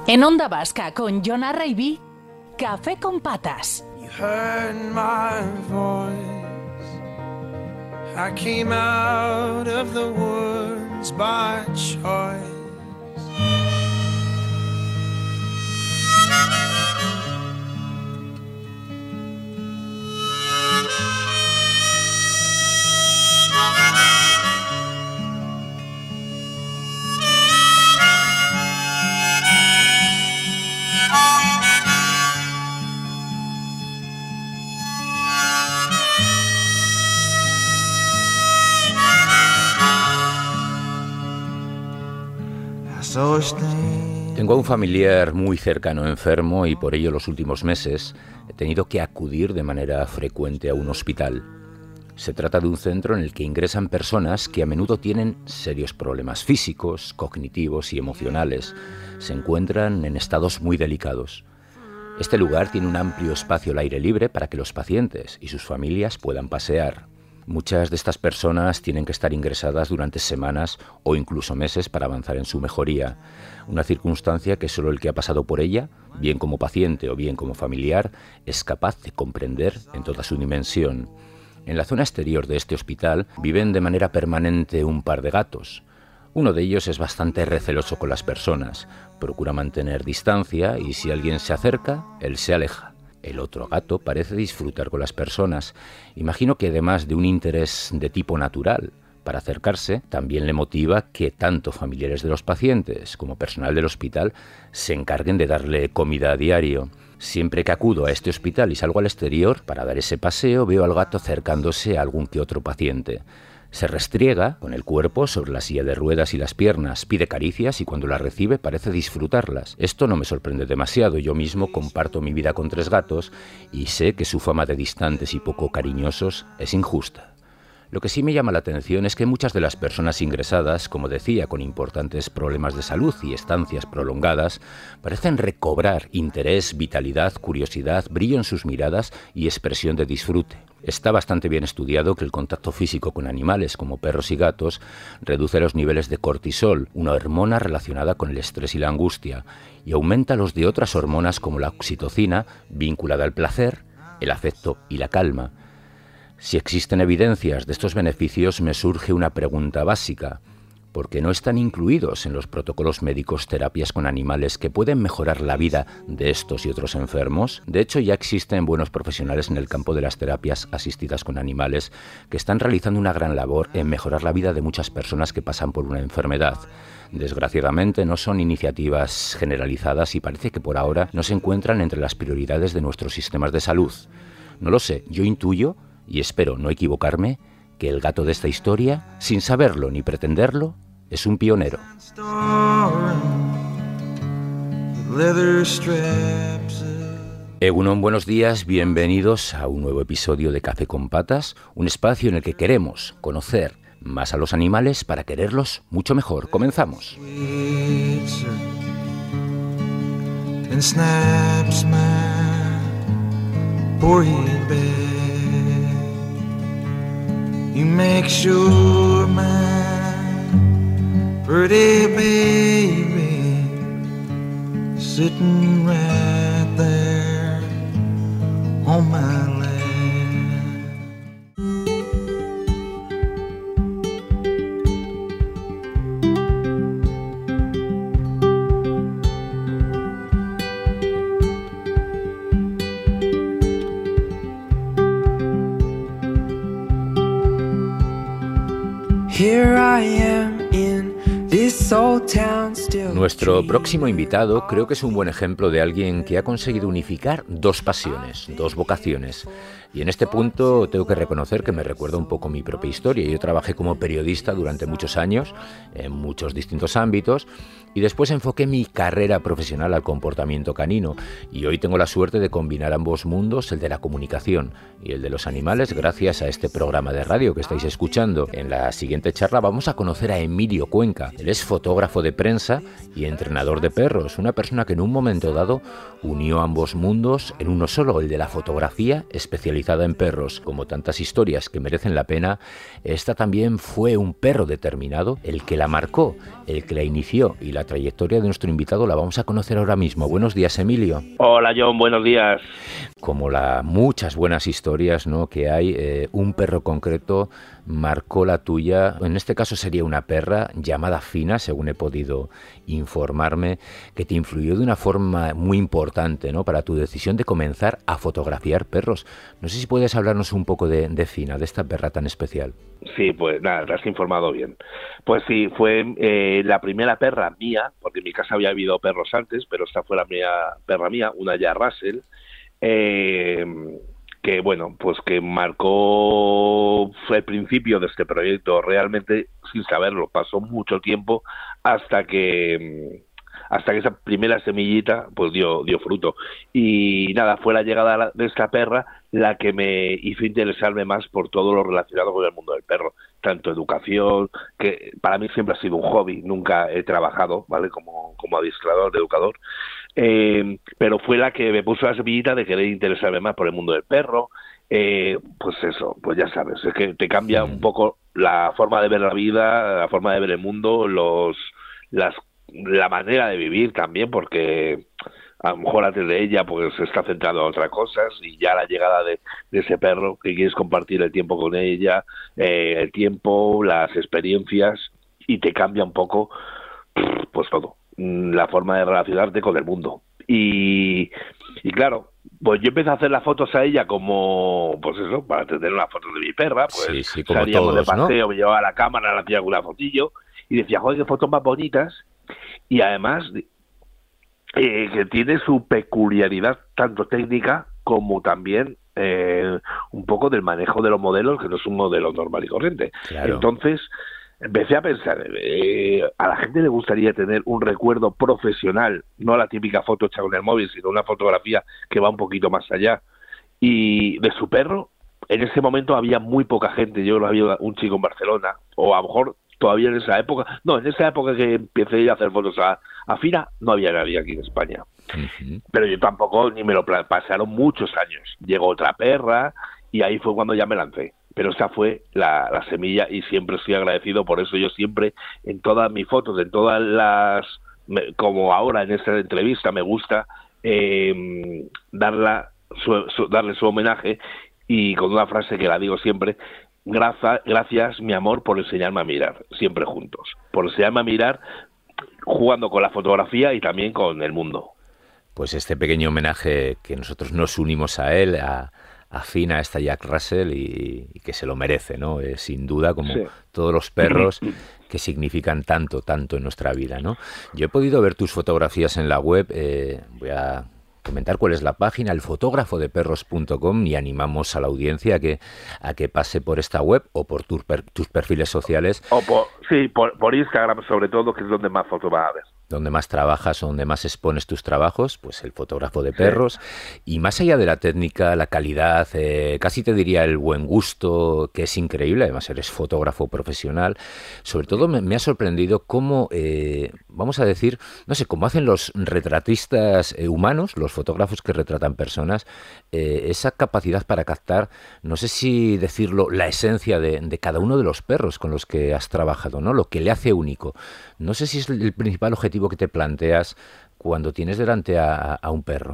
En Onda Vasca con Jon Arraibi, Café con Patas. You heard my voice. I came out of the woods by choice. Tengo a un familiar muy cercano enfermo y por ello los últimos meses he tenido que acudir de manera frecuente a un hospital. Se trata de un centro en el que ingresan personas que a menudo tienen serios problemas físicos, cognitivos y emocionales. Se encuentran en estados muy delicados. Este lugar tiene un amplio espacio al aire libre para que los pacientes y sus familias puedan pasear. Muchas de estas personas tienen que estar ingresadas durante semanas o incluso meses para avanzar en su mejoría, una circunstancia que solo el que ha pasado por ella, bien como paciente o bien como familiar, es capaz de comprender en toda su dimensión. En la zona exterior de este hospital viven de manera permanente un par de gatos. Uno de ellos es bastante receloso con las personas, procura mantener distancia y si alguien se acerca, él se aleja. El otro gato parece disfrutar con las personas. Imagino que además de un interés de tipo natural para acercarse, también le motiva que tanto familiares de los pacientes como personal del hospital se encarguen de darle comida a diario. Siempre que acudo a este hospital y salgo al exterior para dar ese paseo, veo al gato acercándose a algún que otro paciente. Se restriega con el cuerpo sobre la silla de ruedas y las piernas, pide caricias y cuando las recibe parece disfrutarlas. Esto no me sorprende demasiado, yo mismo comparto mi vida con 3 gatos y sé que su fama de distantes y poco cariñosos es injusta. Lo que sí me llama la atención es que muchas de las personas ingresadas, como decía, con importantes problemas de salud y estancias prolongadas, parecen recobrar interés, vitalidad, curiosidad, brillo en sus miradas y expresión de disfrute. Está bastante bien estudiado que el contacto físico con animales como perros y gatos reduce los niveles de cortisol, una hormona relacionada con el estrés y la angustia, y aumenta los de otras hormonas como la oxitocina, vinculada al placer, el afecto y la calma. Si existen evidencias de estos beneficios, me surge una pregunta básica. ¿Por qué no están incluidos en los protocolos médicos terapias con animales que pueden mejorar la vida de estos y otros enfermos? De hecho, ya existen buenos profesionales en el campo de las terapias asistidas con animales que están realizando una gran labor en mejorar la vida de muchas personas que pasan por una enfermedad. Desgraciadamente, no son iniciativas generalizadas y parece que por ahora no se encuentran entre las prioridades de nuestros sistemas de salud. No lo sé, yo intuyo, y espero no equivocarme, que el gato de esta historia, sin saberlo ni pretenderlo, es un pionero. Egunon, buenos días, bienvenidos a un nuevo episodio de Café con Patas, un espacio en el que queremos conocer más a los animales para quererlos mucho mejor. Comenzamos. You make sure my pretty baby sitting right there on my lap. Nuestro próximo invitado creo que es un buen ejemplo de alguien que ha conseguido unificar 2 pasiones, 2 vocaciones. Y en este punto tengo que reconocer que me recuerda un poco mi propia historia. Yo trabajé como periodista durante muchos años, en muchos distintos ámbitos, y después enfoqué mi carrera profesional al comportamiento canino. Y hoy tengo la suerte de combinar ambos mundos, el de la comunicación y el de los animales, gracias a este programa de radio que estáis escuchando. En la siguiente charla vamos a conocer a Emilio Cuenca. Él es fotógrafo de prensa y entrenador de perros, una persona que en un momento dado unió ambos mundos en uno solo, el de la fotografía especializada especializada en perros, como tantas historias que merecen la pena, esta también fue un perro determinado, el que la marcó, el que la inició, y la trayectoria de nuestro invitado la vamos a conocer ahora mismo. Buenos días, Emilio. Hola, John, buenos días. Como muchas buenas historias, ¿no?, que hay, un perro concreto marcó la tuya. En este caso sería una perra llamada Fina, según he podido informarme, que te influyó de una forma muy importante, ¿no?, para tu decisión de comenzar a fotografiar perros. No sé si puedes hablarnos un poco de Fina, de esta perra tan especial. Sí, pues nada, te has informado bien. Pues sí, fue la primera perra mía, porque en mi casa había habido perros antes, pero esta fue la perra mía, una Jack Russell, que bueno, pues que marcó el principio de este proyecto realmente sin saberlo. Pasó mucho tiempo hasta que esa primera semillita pues dio fruto. Y nada, fue la llegada de esta perra la que me hizo interesarme más por todo lo relacionado con el mundo del perro, tanto educación, que para mí siempre ha sido un hobby, nunca he trabajado, ¿vale?, como adiestrador, educador, pero fue la que me puso la semillita de querer interesarme más por el mundo del perro. Pues eso, pues ya sabes, es que te cambia un poco la forma de ver la vida, la forma de ver el mundo, la manera de vivir también, porque a lo mejor antes de ella pues está centrado en otras cosas, y ya la llegada de ese perro que quieres compartir el tiempo con ella, el tiempo, las experiencias, y te cambia un poco pues todo, la forma de relacionarte con el mundo. Y claro, pues yo empecé a hacer las fotos a ella como, pues eso, para tener una foto de mi perra, pues sí, como salíamos todos, de paseo, ¿no? me llevaba la cámara, le hacía alguna fotillo, y decía, joder, qué fotos más bonitas. Y además que tiene su peculiaridad tanto técnica como también un poco del manejo de los modelos, que no es un modelo normal y corriente. Claro. Entonces empecé a pensar, a la gente le gustaría tener un recuerdo profesional, no la típica foto hecha con el móvil, sino una fotografía que va un poquito más allá. Y de su perro, en ese momento había muy poca gente. Yo no había un chico en Barcelona, o a lo mejor todavía en esa época que empecé a hacer fotos a Fina, no había nadie aquí en España. Uh-huh. Pero yo tampoco, ni me lo pasaron muchos años. Llegó otra perra y ahí fue cuando ya me lancé. Pero esa fue la semilla, y siempre estoy agradecido por eso. Yo siempre, en todas mis fotos, en todas como ahora en esta entrevista, me gusta darle su homenaje, y con una frase que la digo siempre: gracias, mi amor, por enseñarme a mirar, siempre juntos, por enseñarme a mirar, jugando con la fotografía y también con el mundo. Pues este pequeño homenaje, que nosotros nos unimos a él, a Fina, a esta Jack Russell, y que se lo merece, ¿no? Sin duda, como sí, todos los perros que significan tanto en nuestra vida, ¿no? Yo he podido ver tus fotografías en la web, voy a comentar cuál es la página, elfotografodeperros.com, y animamos a la audiencia a que pase por esta web o por tus perfiles sociales. O por Instagram, sobre todo, que es donde más fotos va a ver. Donde más trabajas o donde más expones tus trabajos, pues el fotógrafo de perros. Sí. Y más allá de la técnica, la calidad, casi te diría el buen gusto, que es increíble, además eres fotógrafo profesional, sobre todo me ha sorprendido cómo, vamos a decir, no sé, cómo hacen los retratistas humanos, los fotógrafos que retratan personas, esa capacidad para captar, no sé si decirlo, la esencia de cada uno de los perros con los que has trabajado, ¿no? Lo que le hace único. No sé si es el principal objetivo que te planteas cuando tienes delante a un perro.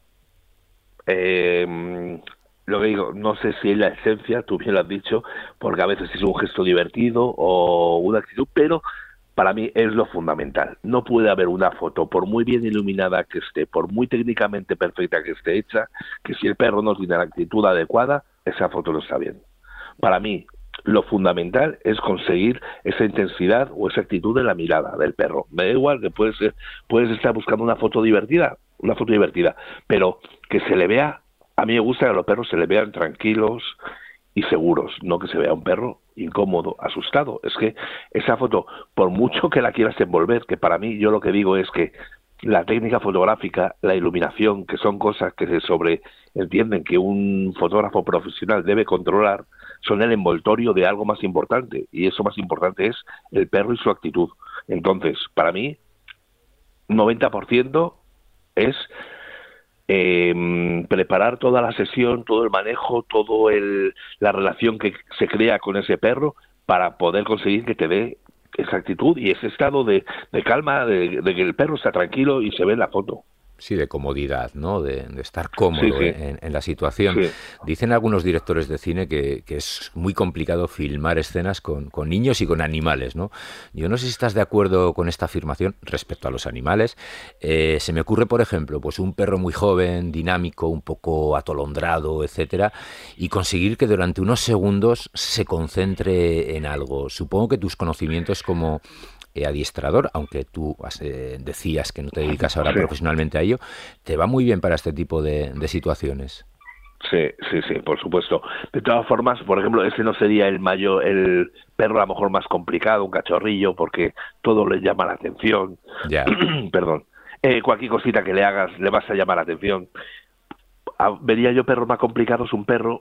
Lo que digo, no sé si es la esencia, tú bien lo has dicho, porque a veces es un gesto divertido o una actitud, pero para mí es lo fundamental. No puede haber una foto, por muy bien iluminada que esté, por muy técnicamente perfecta que esté hecha, que si el perro no tiene la actitud adecuada, esa foto no está bien. Para mí, lo fundamental es conseguir esa intensidad o esa actitud en la mirada del perro. Me da igual que puedes estar buscando una foto divertida, pero que se le vea. A mí me gusta que a los perros se le vean tranquilos y seguros, no que se vea un perro incómodo, asustado. Es que esa foto, por mucho que la quieras envolver, que para mí, yo lo que digo es que la técnica fotográfica, la iluminación, que son cosas que se sobreentienden que un fotógrafo profesional debe controlar, son el envoltorio de algo más importante, y eso más importante es el perro y su actitud. Entonces, para mí, 90% es preparar toda la sesión, todo el manejo, la relación que se crea con ese perro para poder conseguir que te dé esa actitud y ese estado de calma, de que el perro está tranquilo y se ve en la foto. Sí, de comodidad, ¿no? De estar cómodo Sí. en la situación. Sí. Dicen algunos directores de cine que es muy complicado filmar escenas con niños y con animales, ¿no? Yo no sé si estás de acuerdo con esta afirmación respecto a los animales. Se me ocurre, por ejemplo, pues un perro muy joven, dinámico, un poco atolondrado, etcétera, y conseguir que durante unos segundos se concentre en algo. Supongo que tus conocimientos como adiestrador, aunque tú decías que no te dedicas ahora profesionalmente a ello, te va muy bien para este tipo de situaciones. Sí, por supuesto. De todas formas, por ejemplo, ese no sería el perro a lo mejor más complicado, un cachorrillo, porque todo le llama la atención. Ya. Perdón. Cualquier cosita que le hagas le vas a llamar la atención. Vería yo perros más complicados, un perro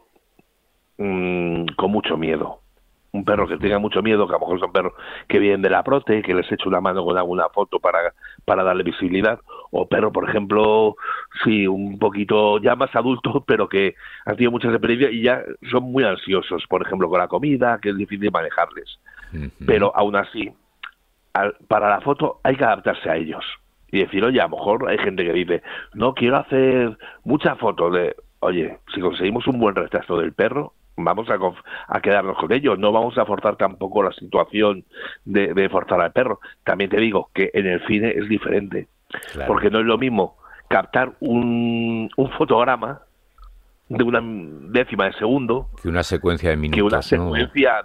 con mucho miedo. Un perro que tenga mucho miedo, que a lo mejor son perros que vienen de la prote, que les echo una mano con alguna foto para darle visibilidad, o perro, por ejemplo, sí, un poquito ya más adultos, pero que han tenido muchas experiencias y ya son muy ansiosos, por ejemplo, con la comida, que es difícil manejarles. Pero aún así, para la foto hay que adaptarse a ellos y decir, oye, a lo mejor hay gente que dice, no, quiero hacer muchas fotos oye, si conseguimos un buen retrato del perro, vamos a quedarnos con ello, no vamos a forzar tampoco la situación de forzar al perro. También te digo que en el cine es diferente, claro, porque no es lo mismo captar un fotograma de una décima de segundo que una secuencia de minutos, que una secuencia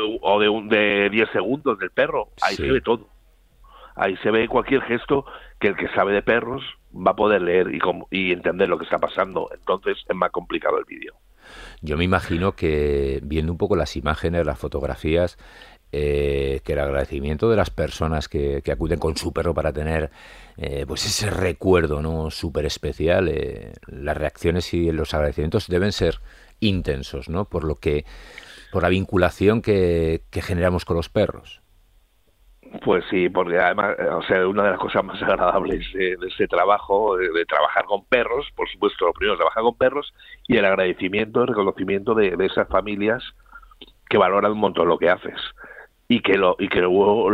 de 10 segundos del perro. Ahí se ve todo. Ahí se ve cualquier gesto que el que sabe de perros va a poder leer y entender lo que está pasando. Entonces es más complicado el vídeo. Yo me imagino que viendo un poco las imágenes, las fotografías, que el agradecimiento de las personas que acuden con su perro para tener pues ese recuerdo, ¿no?, súper especial, las reacciones y los agradecimientos deben ser intensos, ¿no?, por la vinculación que generamos con los perros. Pues sí, porque además, o sea, una de las cosas más agradables de ese trabajo, de trabajar con perros, por supuesto, lo primero, trabajar con perros y el agradecimiento, el reconocimiento de esas familias que valoran un montón lo que haces y que luego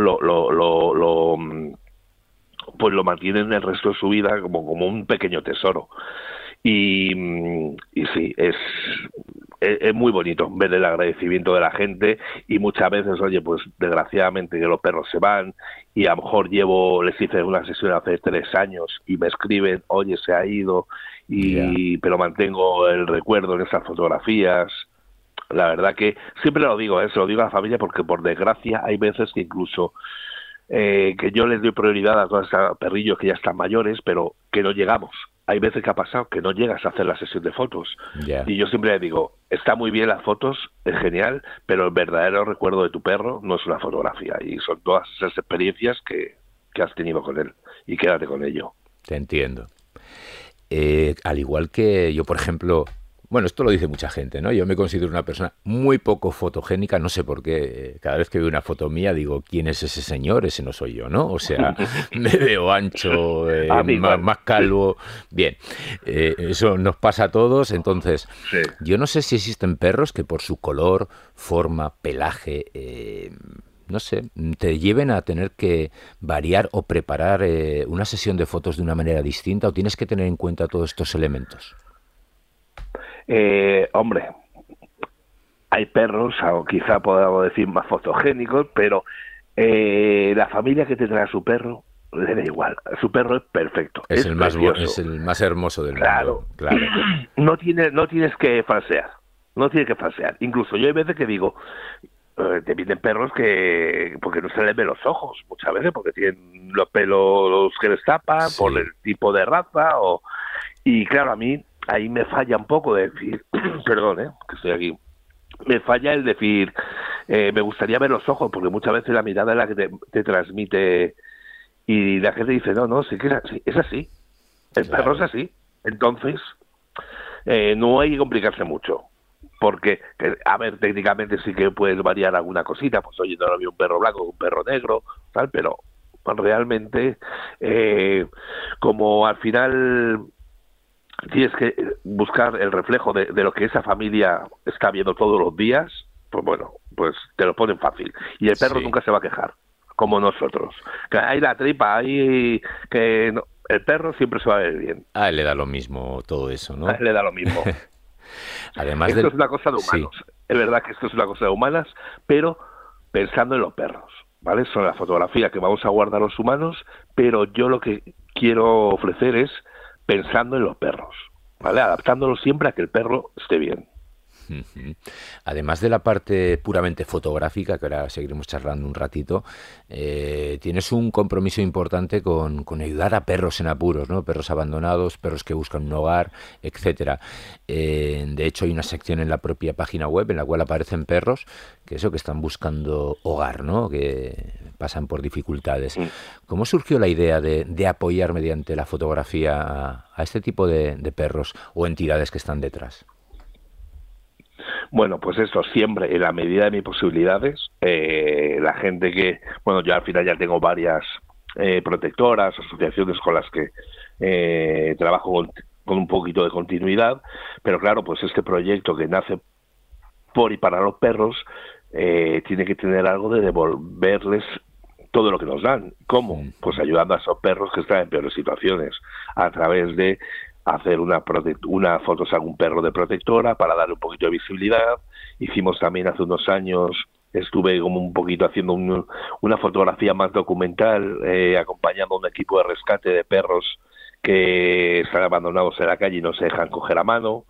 pues lo mantienen el resto de su vida como un pequeño tesoro. Y sí, es muy bonito ver el agradecimiento de la gente y muchas veces, oye, pues desgraciadamente que los perros se van y a lo mejor les hice una sesión hace 3 años y me escriben, oye, se ha ido, pero mantengo el recuerdo en esas fotografías. La verdad que siempre lo digo, se lo digo a la familia porque por desgracia hay veces que incluso que yo les doy prioridad a todos esos perrillos que ya están mayores, pero que no llegamos. Hay veces que ha pasado que no llegas a hacer la sesión de fotos. Y yo siempre le digo, está muy bien las fotos, es genial, pero el verdadero recuerdo de tu perro no es una fotografía. Y son todas esas experiencias que has tenido con él. Y quédate con ello. Te entiendo. Al igual que yo, por ejemplo... Bueno, esto lo dice mucha gente, ¿no? Yo me considero una persona muy poco fotogénica, no sé por qué. Cada vez que veo una foto mía digo, ¿quién es ese señor? Ese no soy yo, ¿no? O sea, me veo ancho, más calvo. Bien, eso nos pasa a todos. Entonces, yo no sé si existen perros que por su color, forma, pelaje... no sé, te lleven a tener que variar o preparar una sesión de fotos de una manera distinta, o tienes que tener en cuenta todos estos elementos. Hombre, hay perros, o quizá podamos decir más fotogénicos, pero la familia que te trae a su perro le da igual. Su perro es perfecto. Es el más hermoso del mundo. Claro. No tienes que falsear. No tienes que falsear. Incluso yo hay veces que digo, te vienen perros porque no se les ven los ojos, muchas veces porque tienen los pelos que les tapan, por el tipo de raza, y claro, a mí ahí me falla un poco de decir, perdón, que estoy aquí, me falla el decir, me gustaría ver los ojos, porque muchas veces la mirada es la que te transmite, y la gente dice, no, sí que es así, el perro es así, entonces no hay que complicarse mucho, porque, a ver, técnicamente sí que puedes variar alguna cosita, pues oye, no lo veo un perro blanco, un perro negro, tal, pero realmente, como al final... tienes que buscar el reflejo de lo que esa familia está viendo todos los días, pues bueno, pues te lo ponen fácil. Y el perro Sí. nunca se va a quejar, como nosotros. Que hay la tripa, hay que no, el perro siempre se va a ver bien. A él le da lo mismo todo eso, ¿no? A él le da lo mismo. Además Esto del... es una cosa de Sí. humanos. Es verdad que esto es una cosa de humanas, pero pensando en los perros, ¿vale? Son la fotografía que vamos a guardar los humanos, pero yo lo que quiero ofrecer es pensando en los perros, ¿vale? Adaptándolo siempre a que el perro esté bien. Ujú. Además de la parte puramente fotográfica, que ahora seguiremos charlando un ratito, tienes un compromiso importante con ayudar a perros en apuros, ¿no? Perros abandonados, perros que buscan un hogar, etcétera. De hecho, hay una sección en la propia página web en la cual aparecen perros que están buscando hogar, ¿no? Que pasan por dificultades. Mm. ¿Cómo surgió la idea de apoyar mediante la fotografía a este tipo de perros o entidades que están detrás? Bueno, pues eso, siempre en la medida de mis posibilidades, la gente que, bueno, yo al final ya tengo varias protectoras, asociaciones con las que trabajo con un poquito de continuidad, pero claro, pues este proyecto que nace por y para los perros tiene que tener algo de devolverles todo lo que nos dan. ¿Cómo? Pues ayudando a esos perros que están en peores situaciones, a través de hacer una fotos a algún perro de protectora para darle un poquito de visibilidad. Hicimos también hace unos años, estuve como un poquito haciendo una fotografía más documental, acompañando a un equipo de rescate de perros que están abandonados en la calle y no se dejan coger a mano.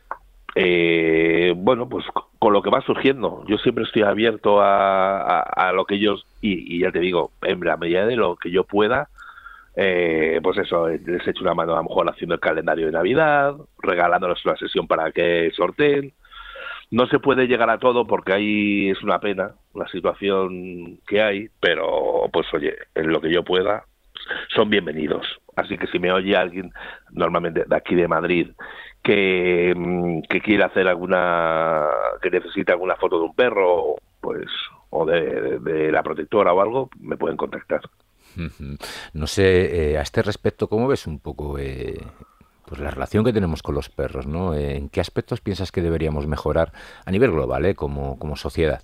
Bueno, pues con lo que va surgiendo, yo siempre estoy abierto a lo que ellos, y ya te digo, en la medida de lo que yo pueda, pues eso, les echo una mano a lo mejor haciendo el calendario de Navidad, regalándoles una sesión para que sorteen. No se puede llegar a todo porque ahí es una pena la situación que hay, pero pues oye, en lo que yo pueda, son bienvenidos. Así que si me oye alguien, normalmente de aquí de Madrid, que quiere hacer que necesita alguna foto de un perro, pues, o de la protectora o algo, me pueden contactar. No sé, a este respecto, ¿cómo ves un poco pues la relación que tenemos con los perros, ¿no? ¿En qué aspectos piensas que deberíamos mejorar a nivel global, como sociedad?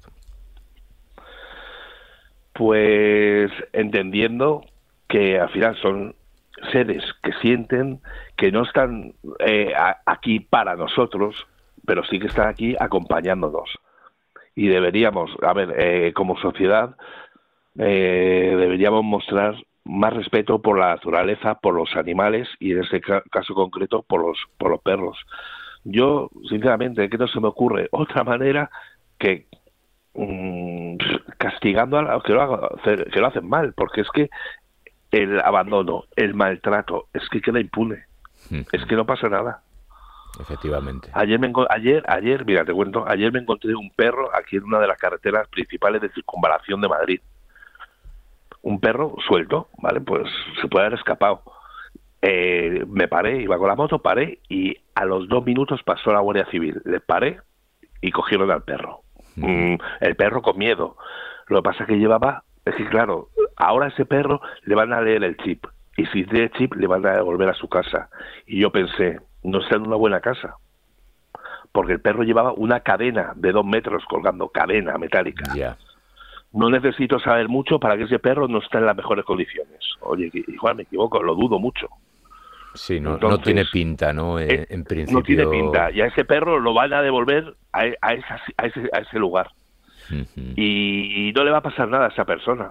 Pues entendiendo que al final son seres que sienten, que no están aquí para nosotros, pero sí que están aquí acompañándonos. Y deberíamos, como sociedad, deberíamos mostrar más respeto por la naturaleza, por los animales y en este caso concreto por los perros. Yo, sinceramente, que no se me ocurre otra manera que castigando a los que lo hacen mal, porque es que el abandono, el maltrato, es que queda impune, es que no pasa nada. Efectivamente. Ayer, mira, te cuento, ayer me encontré un perro aquí en una de las carreteras principales de circunvalación de Madrid. Un perro suelto, ¿vale? Pues se puede haber escapado. Me paré, iba con la moto, paré y a los 2 minutos pasó la Guardia Civil. Le paré y cogieron al perro. El perro con miedo. Lo que pasa es que es que claro, ahora a ese perro le van a leer el chip y si tiene chip le van a devolver a su casa. Y yo pensé, no está en una buena casa, porque el perro llevaba una cadena de 2 metros colgando, cadena metálica. Ya. No necesito saber mucho para que ese perro no esté en las mejores condiciones. Oye, igual me equivoco, lo dudo mucho. Sí, no Entonces, tiene pinta, ¿no? En principio... No tiene pinta. Y a ese perro lo van a devolver a ese lugar. Y no le va a pasar nada a esa persona.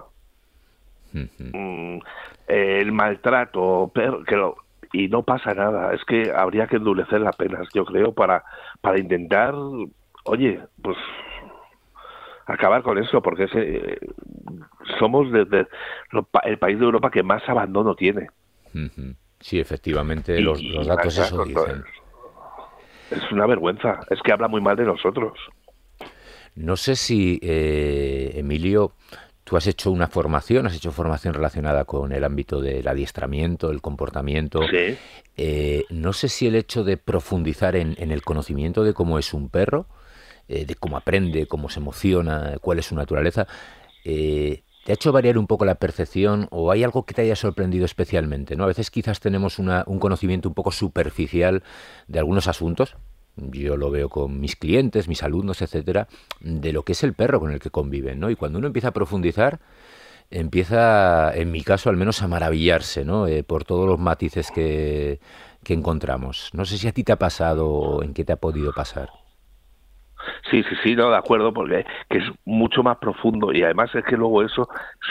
El maltrato, y no pasa nada. Es que habría que endurecer las penas, yo creo, para intentar, oye, pues acabar con eso, porque somos el país de Europa que más abandono tiene. Sí, efectivamente, los datos eso dicen. Es una vergüenza, es que habla muy mal de nosotros. No sé si, Emilio, tú has hecho formación relacionada con el ámbito del adiestramiento, el comportamiento. Sí. No sé si el hecho de profundizar en el conocimiento de cómo es un perro, de cómo aprende, cómo se emociona, cuál es su naturaleza, ¿Te ha hecho variar un poco la percepción o hay algo que te haya sorprendido especialmente, ¿no? A veces quizás tenemos un conocimiento un poco superficial de algunos asuntos. Yo lo veo con mis clientes, mis alumnos, etcétera, de lo que es el perro con el que conviven, ¿no? Y cuando uno empieza a profundizar, empieza, en mi caso al menos, a maravillarse, ¿no? Por todos los matices que encontramos. No sé si a ti te ha pasado o en qué te ha podido pasar. Sí, no, de acuerdo, porque que es mucho más profundo y además es que luego eso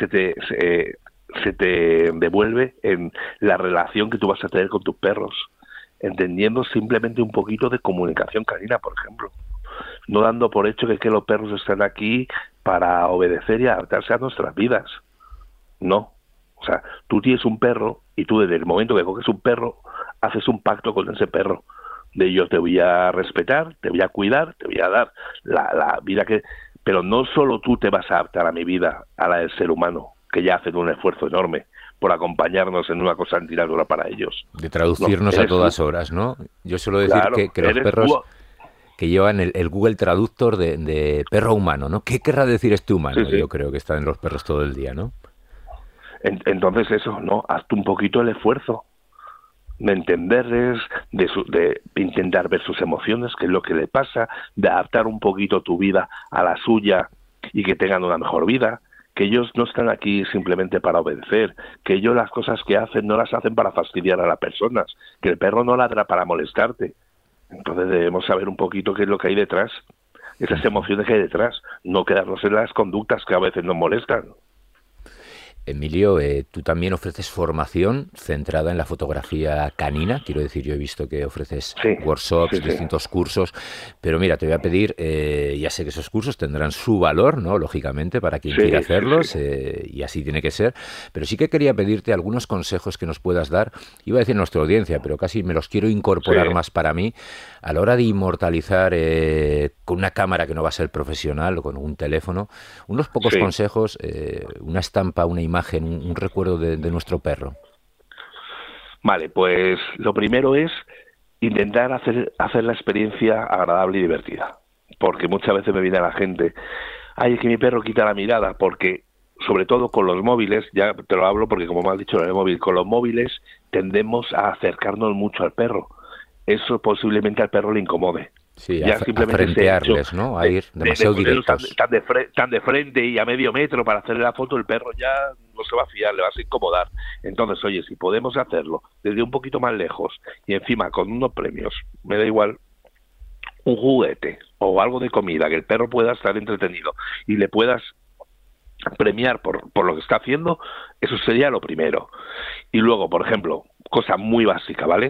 se te devuelve en la relación que tú vas a tener con tus perros, entendiendo simplemente un poquito de comunicación canina, por ejemplo, no dando por hecho que los perros están aquí para obedecer y adaptarse a nuestras vidas. No, o sea, tú tienes un perro y tú desde el momento que coges un perro haces un pacto con ese perro. De yo te voy a respetar, te voy a cuidar, te voy a dar la vida que... Pero no solo tú te vas a adaptar a mi vida, a la del ser humano, que ya hacen un esfuerzo enorme por acompañarnos en una cosa antinatural para ellos. De traducirnos a todas horas, ¿no? Yo suelo decir claro, que los perros que llevan el Google Traductor de perro humano, ¿no? ¿Qué querrá decir este humano? Sí. Yo creo que está en los perros todo el día, ¿no? Entonces eso, ¿no? Hazte un poquito el esfuerzo de entenderles, de intentar ver sus emociones, qué es lo que le pasa, de adaptar un poquito tu vida a la suya y que tengan una mejor vida, que ellos no están aquí simplemente para obedecer, que ellos las cosas que hacen no las hacen para fastidiar a las personas, que el perro no ladra para molestarte. Entonces debemos saber un poquito qué es lo que hay detrás, esas emociones que hay detrás, no quedarnos en las conductas que a veces nos molestan. Emilio, tú también ofreces formación centrada en la fotografía canina. Quiero decir, yo he visto que ofreces workshops, distintos cursos, pero mira, te voy a pedir, ya sé que esos cursos tendrán su valor, ¿no? Lógicamente, para quien quiera hacerlos, y así tiene que ser, pero sí que quería pedirte algunos consejos que nos puedas dar, iba a decir nuestra audiencia, pero casi me los quiero incorporar más para mí, a la hora de inmortalizar con una cámara que no va a ser profesional o con un teléfono, unos pocos consejos, una estampa, una imagen, un recuerdo de nuestro perro. Vale, pues lo primero es intentar hacer la experiencia agradable y divertida, porque muchas veces me viene la gente, ay, es que mi perro quita la mirada, porque sobre todo con los móviles, ya te lo hablo porque como me has dicho en el móvil, con los móviles tendemos a acercarnos mucho al perro, eso posiblemente al perro le incomode. Sí, ya simplemente a frentearles, ¿no? A ir demasiado directos. Tan de frente y a medio metro para hacerle la foto, el perro ya no se va a fiar, le vas a incomodar. Entonces, oye, si podemos hacerlo desde un poquito más lejos y encima con unos premios, me da igual, un juguete o algo de comida, que el perro pueda estar entretenido y le puedas premiar por lo que está haciendo, eso sería lo primero. Y luego, por ejemplo, cosa muy básica, ¿vale?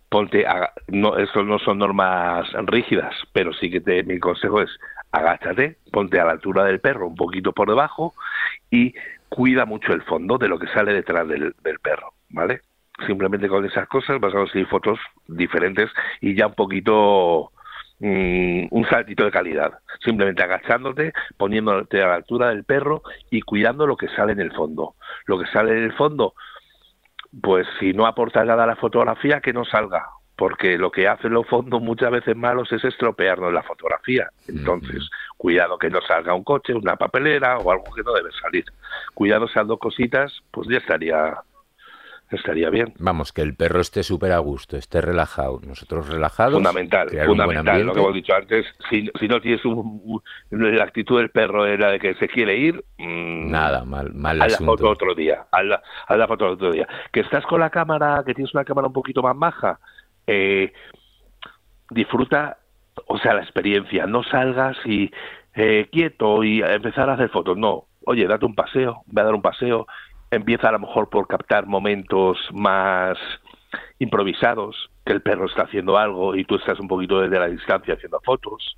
Eso no son normas rígidas, pero sí que mi consejo es agáchate, ponte a la altura del perro, un poquito por debajo y cuida mucho el fondo de lo que sale detrás del perro, ¿vale? Simplemente con esas cosas vas a conseguir fotos diferentes y ya un poquito un saltito de calidad, simplemente agachándote, poniéndote a la altura del perro y cuidando lo que sale en el fondo. Lo que sale en el fondo, pues si no aporta nada a la fotografía, que no salga, porque lo que hacen los fondos muchas veces malos es estropearnos la fotografía. Entonces, cuidado que no salga un coche, una papelera o algo que no debe salir. Cuidado esas dos cositas, pues ya estaría bien. Vamos, que el perro esté súper a gusto, esté relajado, nosotros relajados. Fundamental, lo que hemos dicho antes, si no tienes la actitud del perro era de que se quiere ir, nada, mal haz asunto. La foto otro día, haz la foto otro día. Que estás con la cámara, que tienes una cámara un poquito más maja, disfruta, o sea, la experiencia, no salgas y quieto y empezar a hacer fotos, no, oye, date un paseo, ve a dar un paseo, empieza a lo mejor por captar momentos más improvisados, que el perro está haciendo algo y tú estás un poquito desde la distancia haciendo fotos.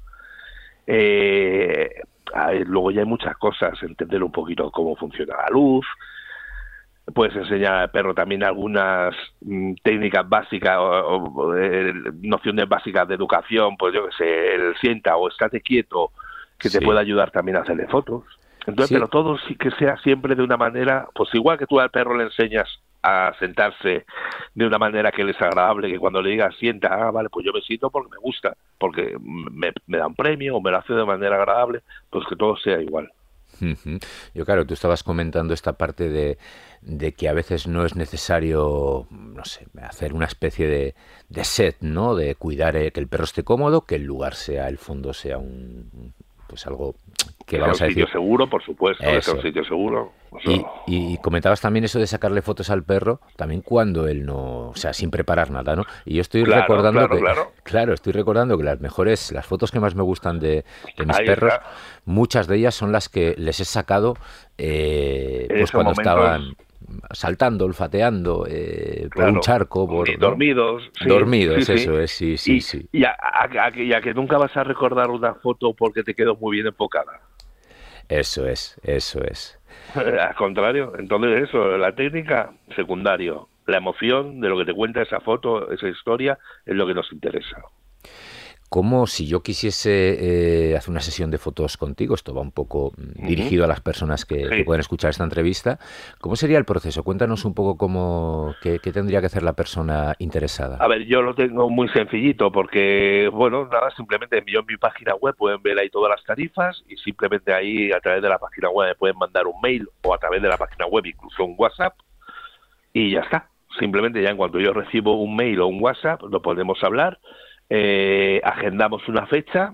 Luego ya hay muchas cosas, entender un poquito cómo funciona la luz. Puedes enseñar al perro también algunas técnicas básicas o nociones básicas de educación, pues yo que sé, el sienta o estate quieto, que te pueda ayudar también a hacerle fotos. Entonces, pero todo sí que sea siempre de una manera, pues igual que tú al perro le enseñas a sentarse de una manera que le es agradable, que cuando le digas sienta, vale, pues yo me siento porque me gusta, porque me da un premio o me lo hace de manera agradable, pues que todo sea igual. Ujú. Yo, claro, tú estabas comentando esta parte de que a veces no es necesario, no sé, hacer una especie de set, ¿no? De cuidar que el perro esté cómodo, que el lugar sea, el fondo sea pues algo que Que sea vamos un a sitio decir. seguro, por supuesto, que sea un Eso. sitio seguro. Eso. Y comentabas también eso de sacarle fotos al perro, también cuando él no, o sea, sin preparar nada, ¿no? Y yo estoy Claro, recordando claro, claro. claro, estoy recordando que las fotos que más me gustan de mis Ahí perros, está. muchas de ellas son las que les he sacado, En pues esos cuando momentos, estaban saltando, olfateando, por un claro, charco, ¿no? dormidos, sí, Dormidos, sí, sí. eso es, sí, sí, sí. Y a que nunca vas a recordar una foto porque te quedó muy bien enfocada. Eso es, eso es. Al contrario, entonces eso, la técnica, secundario. La emoción de lo que te cuenta esa foto, esa historia, es lo que nos interesa. Como si yo quisiese hacer una sesión de fotos contigo, esto va un poco dirigido a las personas que Sí. pueden escuchar esta entrevista, ¿cómo sería el proceso? Cuéntanos un poco qué tendría que hacer la persona interesada. A ver, yo lo tengo muy sencillito porque, bueno, nada, simplemente envío en mi página web, pueden ver ahí todas las tarifas y simplemente ahí a través de la página web me pueden mandar un mail o a través de la página web incluso un WhatsApp y ya está. Simplemente ya en cuanto yo recibo un mail o un WhatsApp lo podemos hablar, agendamos una fecha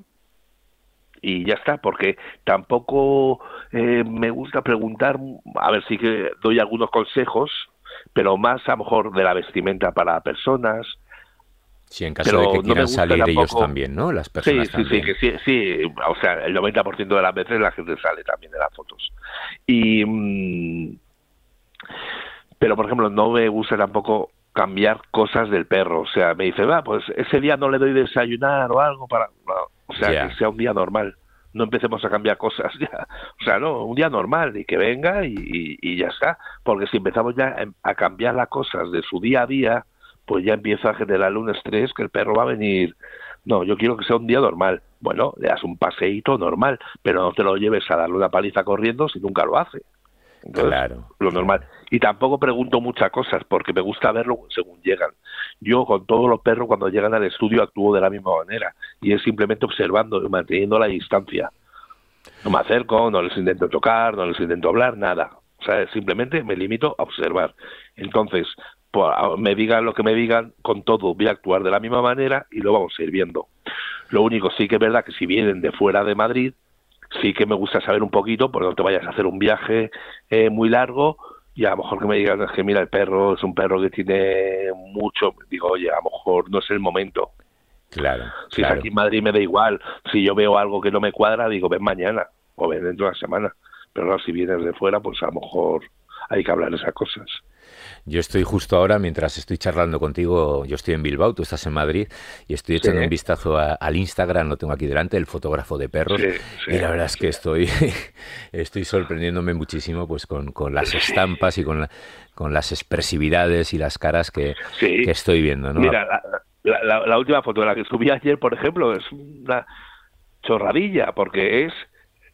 y ya está, porque tampoco me gusta preguntar, a ver, sí que doy algunos consejos, pero más a lo mejor de la vestimenta para personas. Sí, en caso Pero de que no me quieran gusta salir ellos tampoco. también, ¿no? Las Sí, personas sí, sí, también. que sí, o sea, el 90% de las veces la gente sale también de las fotos. Y pero por ejemplo no me gusta tampoco cambiar cosas del perro, o sea, me dice, va, pues ese día no le doy desayunar o algo para, no, o sea, Ya. que sea un día normal, no empecemos a cambiar cosas ya, o sea, no, un día normal y que venga y ya está, porque si empezamos ya a cambiar las cosas de su día a día, pues ya empieza a generarle un estrés que el perro va a venir, no, yo quiero que sea un día normal, bueno, le das un paseíto normal, pero no te lo lleves a darle una paliza corriendo si nunca lo hace. Entonces, Claro. lo normal. Y tampoco pregunto muchas cosas porque me gusta verlo según llegan. Yo con todos los perros cuando llegan al estudio actúo de la misma manera y es simplemente observando y manteniendo la distancia. No me acerco, no les intento tocar, no les intento hablar, nada. O sea, simplemente me limito a observar. Entonces, pues, me digan lo que me digan, con todo voy a actuar de la misma manera y lo vamos a ir viendo. Lo único sí que es verdad que si vienen de fuera de Madrid, sí que me gusta saber un poquito, porque no te vayas a hacer un viaje muy largo y a lo mejor que me digan, es que mira, el perro es un perro que tiene mucho, digo, oye, a lo mejor no es el momento. Claro, Si claro. es aquí en Madrid me da igual, si yo veo algo que no me cuadra, digo, ven mañana o ven dentro de una semana. Pero no, si vienes de fuera, pues a lo mejor hay que hablar de esas cosas. Yo estoy justo ahora, mientras estoy charlando contigo, yo estoy en Bilbao, tú estás en Madrid, y estoy echando un vistazo al Instagram, lo tengo aquí delante, el fotógrafo de perros, Sí, sí, y la verdad es que estoy sorprendiéndome muchísimo pues con las estampas y con las expresividades y las caras que estoy viendo, ¿no? Mira, la última foto de la que subí ayer, por ejemplo, es una chorradilla, porque es...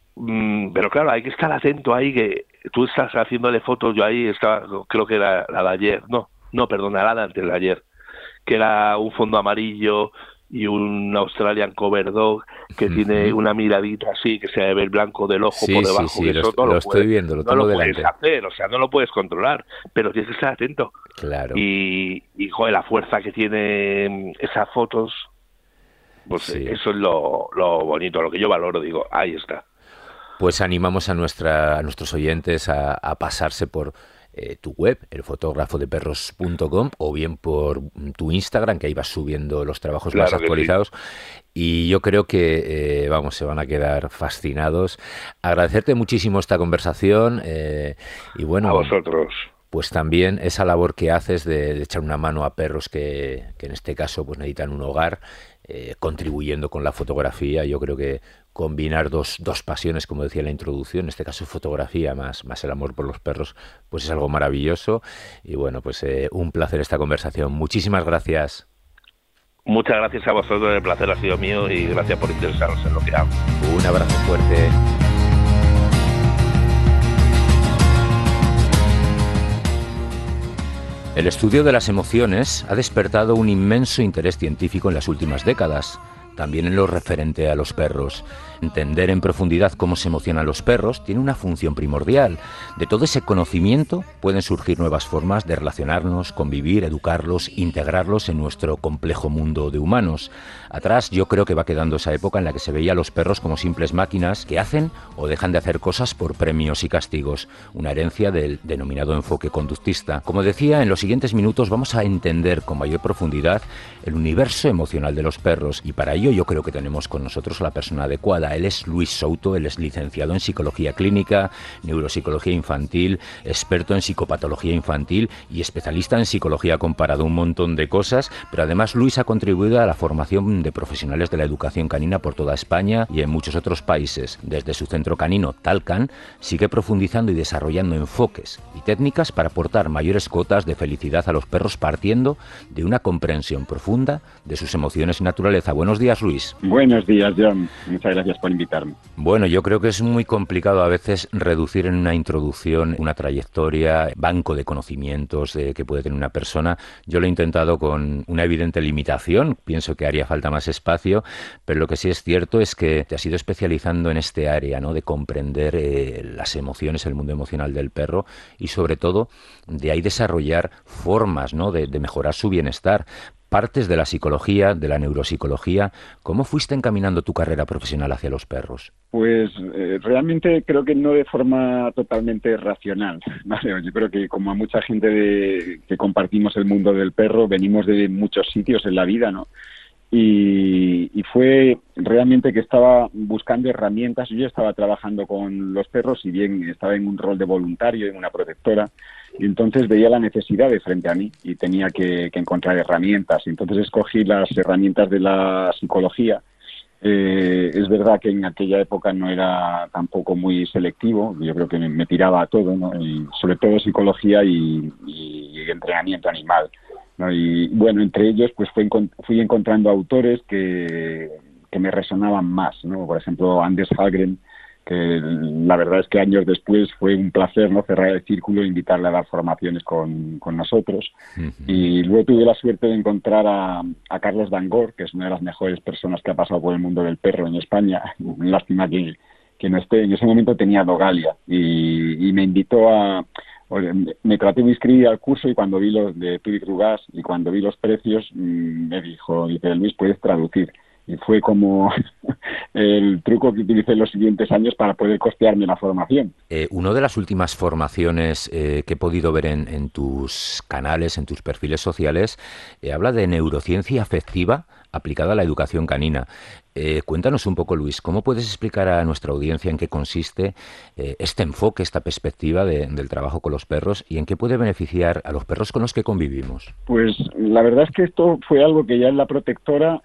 pero claro, hay que estar atento ahí, que tú estás haciéndole fotos, yo ahí estaba, creo que era la de ayer, no, perdona, la de antes de ayer, que era un fondo amarillo y un Australian Cover Dog que tiene una miradita así, que se ve el blanco del ojo por debajo. Sí, eso lo estoy viendo, lo tengo delante. No lo puedes hacer, o sea, no lo puedes controlar, pero tienes que estar atento. Claro. Y joder, la fuerza que tiene esas fotos, pues eso es lo bonito, lo que yo valoro, digo, ahí está. Pues animamos a nuestros oyentes a pasarse por tu web, elfotografodeperros.com, o bien por tu Instagram, que ahí vas subiendo los trabajos más actualizados. Y yo creo que, se van a quedar fascinados. Agradecerte muchísimo esta conversación y bueno... A vosotros. Pues también esa labor que haces de echar una mano a perros que en este caso pues necesitan un hogar, contribuyendo con la fotografía. Yo creo que combinar dos pasiones, como decía en la introducción, en este caso fotografía más el amor por los perros, pues es algo maravilloso. Y bueno, pues un placer esta conversación. Muchísimas gracias. Muchas gracias a vosotros, el placer ha sido mío y gracias por interesaros en lo que hago. Un abrazo fuerte. El estudio de las emociones ha despertado un inmenso interés científico en las últimas décadas. también en lo referente a los perros. Entender en profundidad cómo se emocionan los perros tiene una función primordial. De todo ese conocimiento pueden surgir nuevas formas de relacionarnos, convivir, educarlos, integrarlos en nuestro complejo mundo de humanos. Atrás yo creo que va quedando esa época en la que se veía a los perros como simples máquinas que hacen o dejan de hacer cosas por premios y castigos, una herencia del denominado enfoque conductista. Como decía, en los siguientes minutos vamos a entender con mayor profundidad el universo emocional de los perros, y para ello yo creo que tenemos con nosotros a la persona adecuada. Él es Luis Souto, él es licenciado en Psicología Clínica, Neuropsicología Infantil, experto en Psicopatología Infantil y especialista en Psicología Comparada, un montón de cosas, pero además Luis ha contribuido a la formación de profesionales de la educación canina por toda España y en muchos otros países. Desde su centro canino Talcan sigue profundizando y desarrollando enfoques y técnicas para aportar mayores cuotas de felicidad a los perros, partiendo de una comprensión profunda de sus emociones y naturaleza. Buenos días, Luis. Buenos días, John. Muchas gracias por invitarme. Bueno, yo creo que es muy complicado a veces reducir en una introducción una trayectoria, banco de conocimientos que puede tener una persona. Yo lo he intentado con una evidente limitación, pienso que haría falta más espacio, pero lo que sí es cierto es que te has ido especializando en este área, ¿no?, de comprender las emociones, el mundo emocional del perro y sobre todo de ahí desarrollar formas, ¿no?, de mejorar su bienestar. Partes de la psicología, de la neuropsicología. ¿Cómo fuiste encaminando tu carrera profesional hacia los perros? Pues realmente creo que no de forma totalmente racional, ¿vale? Yo creo que como a mucha gente que compartimos el mundo del perro, venimos de muchos sitios en la vida, ¿no? Y fue realmente que estaba buscando herramientas. Yo estaba trabajando con los perros, si bien estaba en un rol de voluntario, en una protectora, y entonces veía la necesidad de frente a mí y tenía que encontrar herramientas. Y entonces escogí las herramientas de la psicología. Es verdad que en aquella época no era tampoco muy selectivo, yo creo que me tiraba a todo, ¿no? Y sobre todo psicología y entrenamiento animal, ¿no? Y bueno, entre ellos pues fui encontrando autores que me resonaban más, ¿no? Por ejemplo, Anders Hallgren, que la verdad es que años después fue un placer, ¿no?, cerrar el círculo e invitarle a dar formaciones con nosotros. Uh-huh. Y luego tuve la suerte de encontrar a Carlos Dangor, que es una de las mejores personas que ha pasado por el mundo del perro en España. Lástima que no esté. En ese momento tenía Dogalia y me invitó me traté de inscribir al curso, y cuando vi los de Puig Rugas y cuando vi los precios, me dijo, Luis, ¿puedes traducir? Y fue como el truco que utilicé en los siguientes años para poder costearme la formación. Una de las últimas formaciones que he podido ver en tus canales, en tus perfiles sociales, habla de neurociencia afectiva aplicada a la educación canina. Cuéntanos un poco, Luis, ¿cómo puedes explicar a nuestra audiencia en qué consiste este enfoque, esta perspectiva del trabajo con los perros y en qué puede beneficiar a los perros con los que convivimos? Pues la verdad es que esto fue algo que ya en la protectora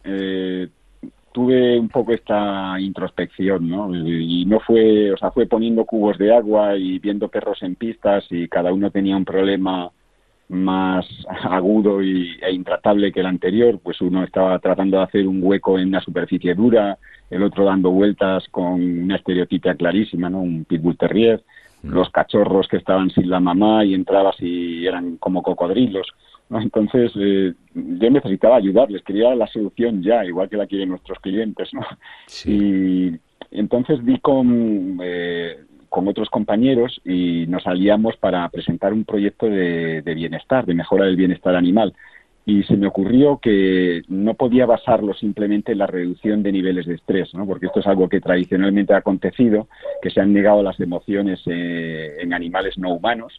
tuve un poco esta introspección, ¿no? Y no fue, o sea, fue poniendo cubos de agua y viendo perros en pistas, y cada uno tenía un problema más agudo e intratable que el anterior. Pues uno estaba tratando de hacer un hueco en una superficie dura, el otro dando vueltas con una estereotipia clarísima, ¿no?, un pitbull terrier, los cachorros que estaban sin la mamá y entrabas y eran como cocodrilos, ¿no? Entonces yo necesitaba ayudarles, quería la solución ya, igual que la quieren nuestros clientes, ¿no? Sí. Y entonces vi con otros compañeros y nos aliamos para presentar un proyecto de bienestar, de mejora del bienestar animal. Y se me ocurrió que no podía basarlo simplemente en la reducción de niveles de estrés, ¿no? Porque esto es algo que tradicionalmente ha acontecido, que se han negado las emociones en animales no humanos,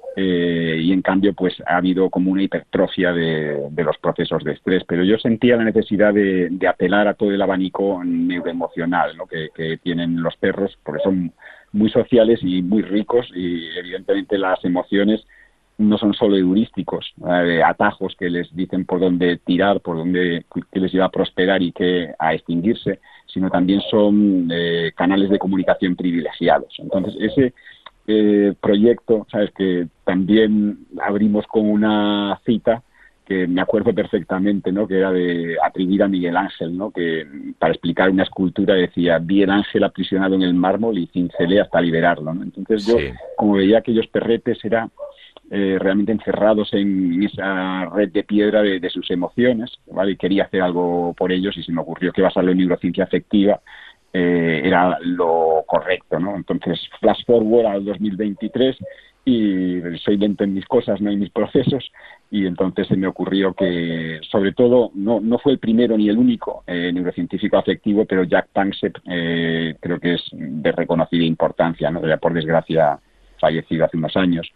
y en cambio pues ha habido como una hipertrofia de los procesos de estrés. Pero yo sentía la necesidad de apelar a todo el abanico neuroemocional, ¿no?, que tienen los perros, porque son muy sociales y muy ricos, y evidentemente las emociones no son solo heurísticos, atajos que les dicen por dónde tirar, que les lleva a prosperar y a extinguirse, sino también son canales de comunicación privilegiados. Entonces ese proyecto, sabes, que también abrimos con una cita que me acuerdo perfectamente, ¿no?, que era de atribuir a Miguel Ángel, ¿no?, que para explicar una escultura decía: vi el ángel aprisionado en el mármol y cincelé hasta liberarlo, ¿no? Entonces yo, como veía aquellos perretes, era realmente encerrados en esa red de piedra de sus emociones, ¿vale? Y quería hacer algo por ellos y se me ocurrió que basarlo en neurociencia afectiva era lo correcto, ¿no? Entonces, flash forward al 2023 y soy lento en mis cosas, no en mis procesos, y entonces se me ocurrió que, sobre todo, no fue el primero ni el único neurocientífico afectivo, pero Jack Panksepp creo que es de reconocida importancia, ¿no? Ya por desgracia fallecido hace unos años.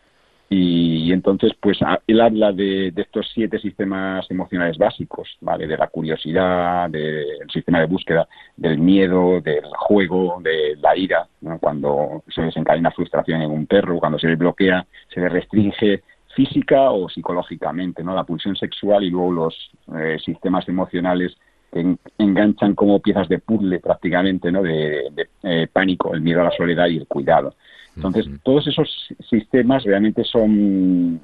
Y entonces, pues él habla de estos 7 sistemas emocionales básicos, ¿vale? De la curiosidad, del sistema de búsqueda, del miedo, del juego, de la ira, ¿no? Cuando se desencadena frustración en un perro, cuando se le bloquea, se le restringe física o psicológicamente, ¿no? La pulsión sexual y luego los sistemas emocionales que enganchan como piezas de puzzle prácticamente, ¿no? De pánico, el miedo a la soledad y el cuidado. Entonces, todos esos sistemas realmente son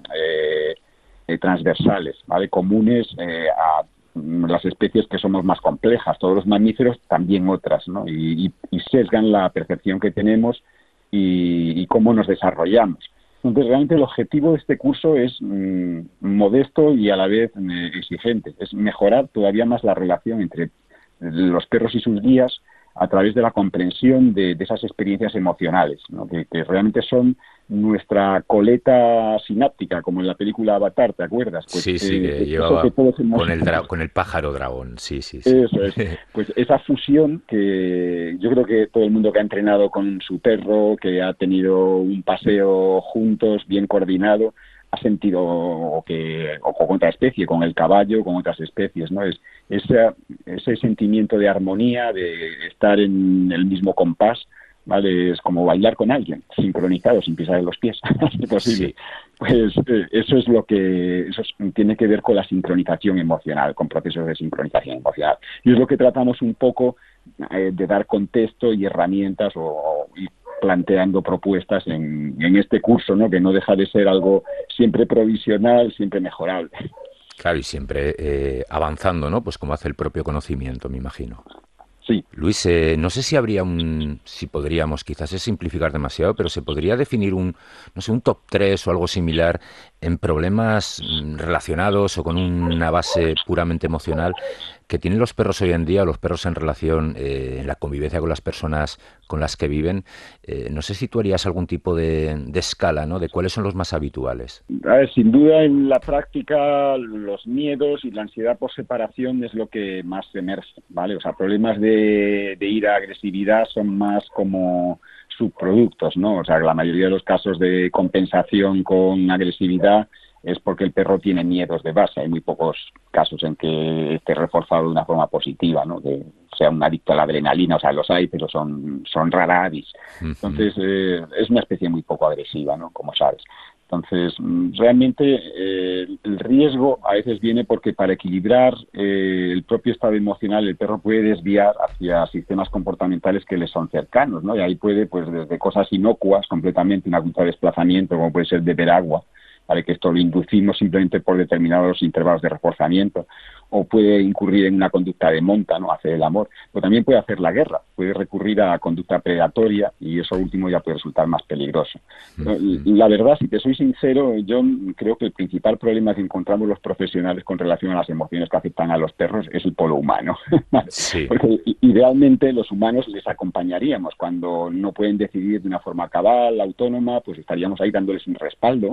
transversales, ¿vale? Comunes a las especies que somos más complejas. Todos los mamíferos, también otras, ¿no? Y sesgan la percepción que tenemos y cómo nos desarrollamos. Entonces, realmente el objetivo de este curso es modesto y a la vez exigente. Es mejorar todavía más la relación entre los perros y sus guías a través de la comprensión de esas experiencias emocionales, ¿no? Que realmente son nuestra coleta sináptica, como en la película Avatar, ¿te acuerdas? Pues, sí, que llevaba con el pájaro dragón, sí. Eso es, pues esa fusión que yo creo que todo el mundo que ha entrenado con su perro, que ha tenido un paseo juntos, bien coordinado, ha sentido o con otra especie, con el caballo, con otras especies, ¿no? Es ese sentimiento de armonía, de estar en el mismo compás, ¿vale? Es como bailar con alguien, sincronizado, sin pisar los pies, si posible. Sí. Pues eso tiene que ver con la sincronización emocional, con procesos de sincronización emocional. Y es lo que tratamos un poco de dar contexto y herramientas y planteando propuestas en este curso, ¿no? Que no deja de ser algo siempre provisional, siempre mejorable. Claro, y siempre avanzando, ¿no? Pues como hace el propio conocimiento, me imagino. Sí. Luis, no sé si podríamos, quizás es simplificar demasiado, pero se podría definir un top 3 o algo similar en problemas relacionados o con una base puramente emocional que tienen los perros hoy en día, o los perros en relación, en la convivencia con las personas con las que viven. No sé si tú harías algún tipo de escala, ¿no? De cuáles son los más habituales. A ver, sin duda en la práctica los miedos y la ansiedad por separación es lo que más emerge, ¿vale? O sea, problemas de ira, agresividad son más como subproductos, ¿no? O sea, la mayoría de los casos de compensación con agresividad es porque el perro tiene miedos de base. Hay muy pocos casos en que esté reforzado de una forma positiva, ¿no? Que sea un adicto a la adrenalina, o sea, los hay, pero son rara avis. Entonces, es una especie muy poco agresiva, ¿no? Como sabes. Entonces, realmente el riesgo a veces viene porque para equilibrar el propio estado emocional el perro puede desviar hacia sistemas comportamentales que le son cercanos, ¿no? Y ahí puede, pues desde cosas inocuas completamente, una conducta de desplazamiento como puede ser beber agua, ¿vale? Que esto lo inducimos simplemente por determinados intervalos de reforzamiento, o puede incurrir en una conducta de monta, ¿no? Hacer el amor, pero también puede hacer la guerra, puede recurrir a conducta predatoria y eso último ya puede resultar más peligroso. La verdad, si te soy sincero, yo creo que el principal problema que encontramos los profesionales con relación a las emociones que afectan a los perros es el polo humano. Sí. Porque idealmente los humanos les acompañaríamos cuando no pueden decidir de una forma cabal, autónoma, pues estaríamos ahí dándoles un respaldo,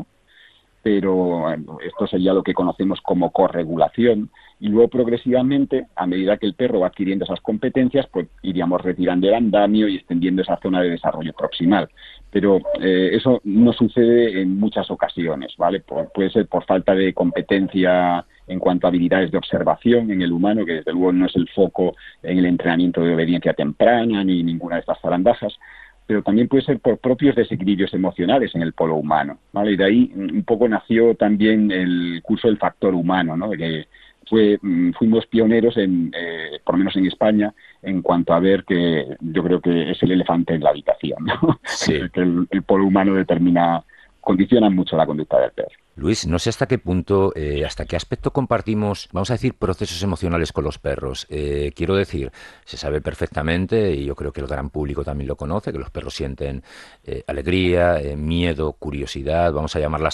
pero esto sería lo que conocemos como corregulación, y luego progresivamente, a medida que el perro va adquiriendo esas competencias, pues iríamos retirando el andamio y extendiendo esa zona de desarrollo proximal. Pero eso no sucede en muchas ocasiones, ¿vale? Puede ser por falta de competencia en cuanto a habilidades de observación en el humano, que desde luego no es el foco en el entrenamiento de obediencia temprana ni ninguna de estas zarandajas, pero también puede ser por propios desequilibrios emocionales en el polo humano, ¿vale? Y de ahí un poco nació también el curso del factor humano, ¿no? Que fuimos pioneros por lo menos en España, en cuanto a ver que yo creo que es el elefante en la habitación, ¿no? Sí. Que el polo humano condiciona mucho la conducta del perro. Luis, no sé hasta qué punto, hasta qué aspecto compartimos, vamos a decir, procesos emocionales con los perros. Quiero decir, se sabe perfectamente, y yo creo que el gran público también lo conoce, que los perros sienten alegría, miedo, curiosidad, vamos a llamarlas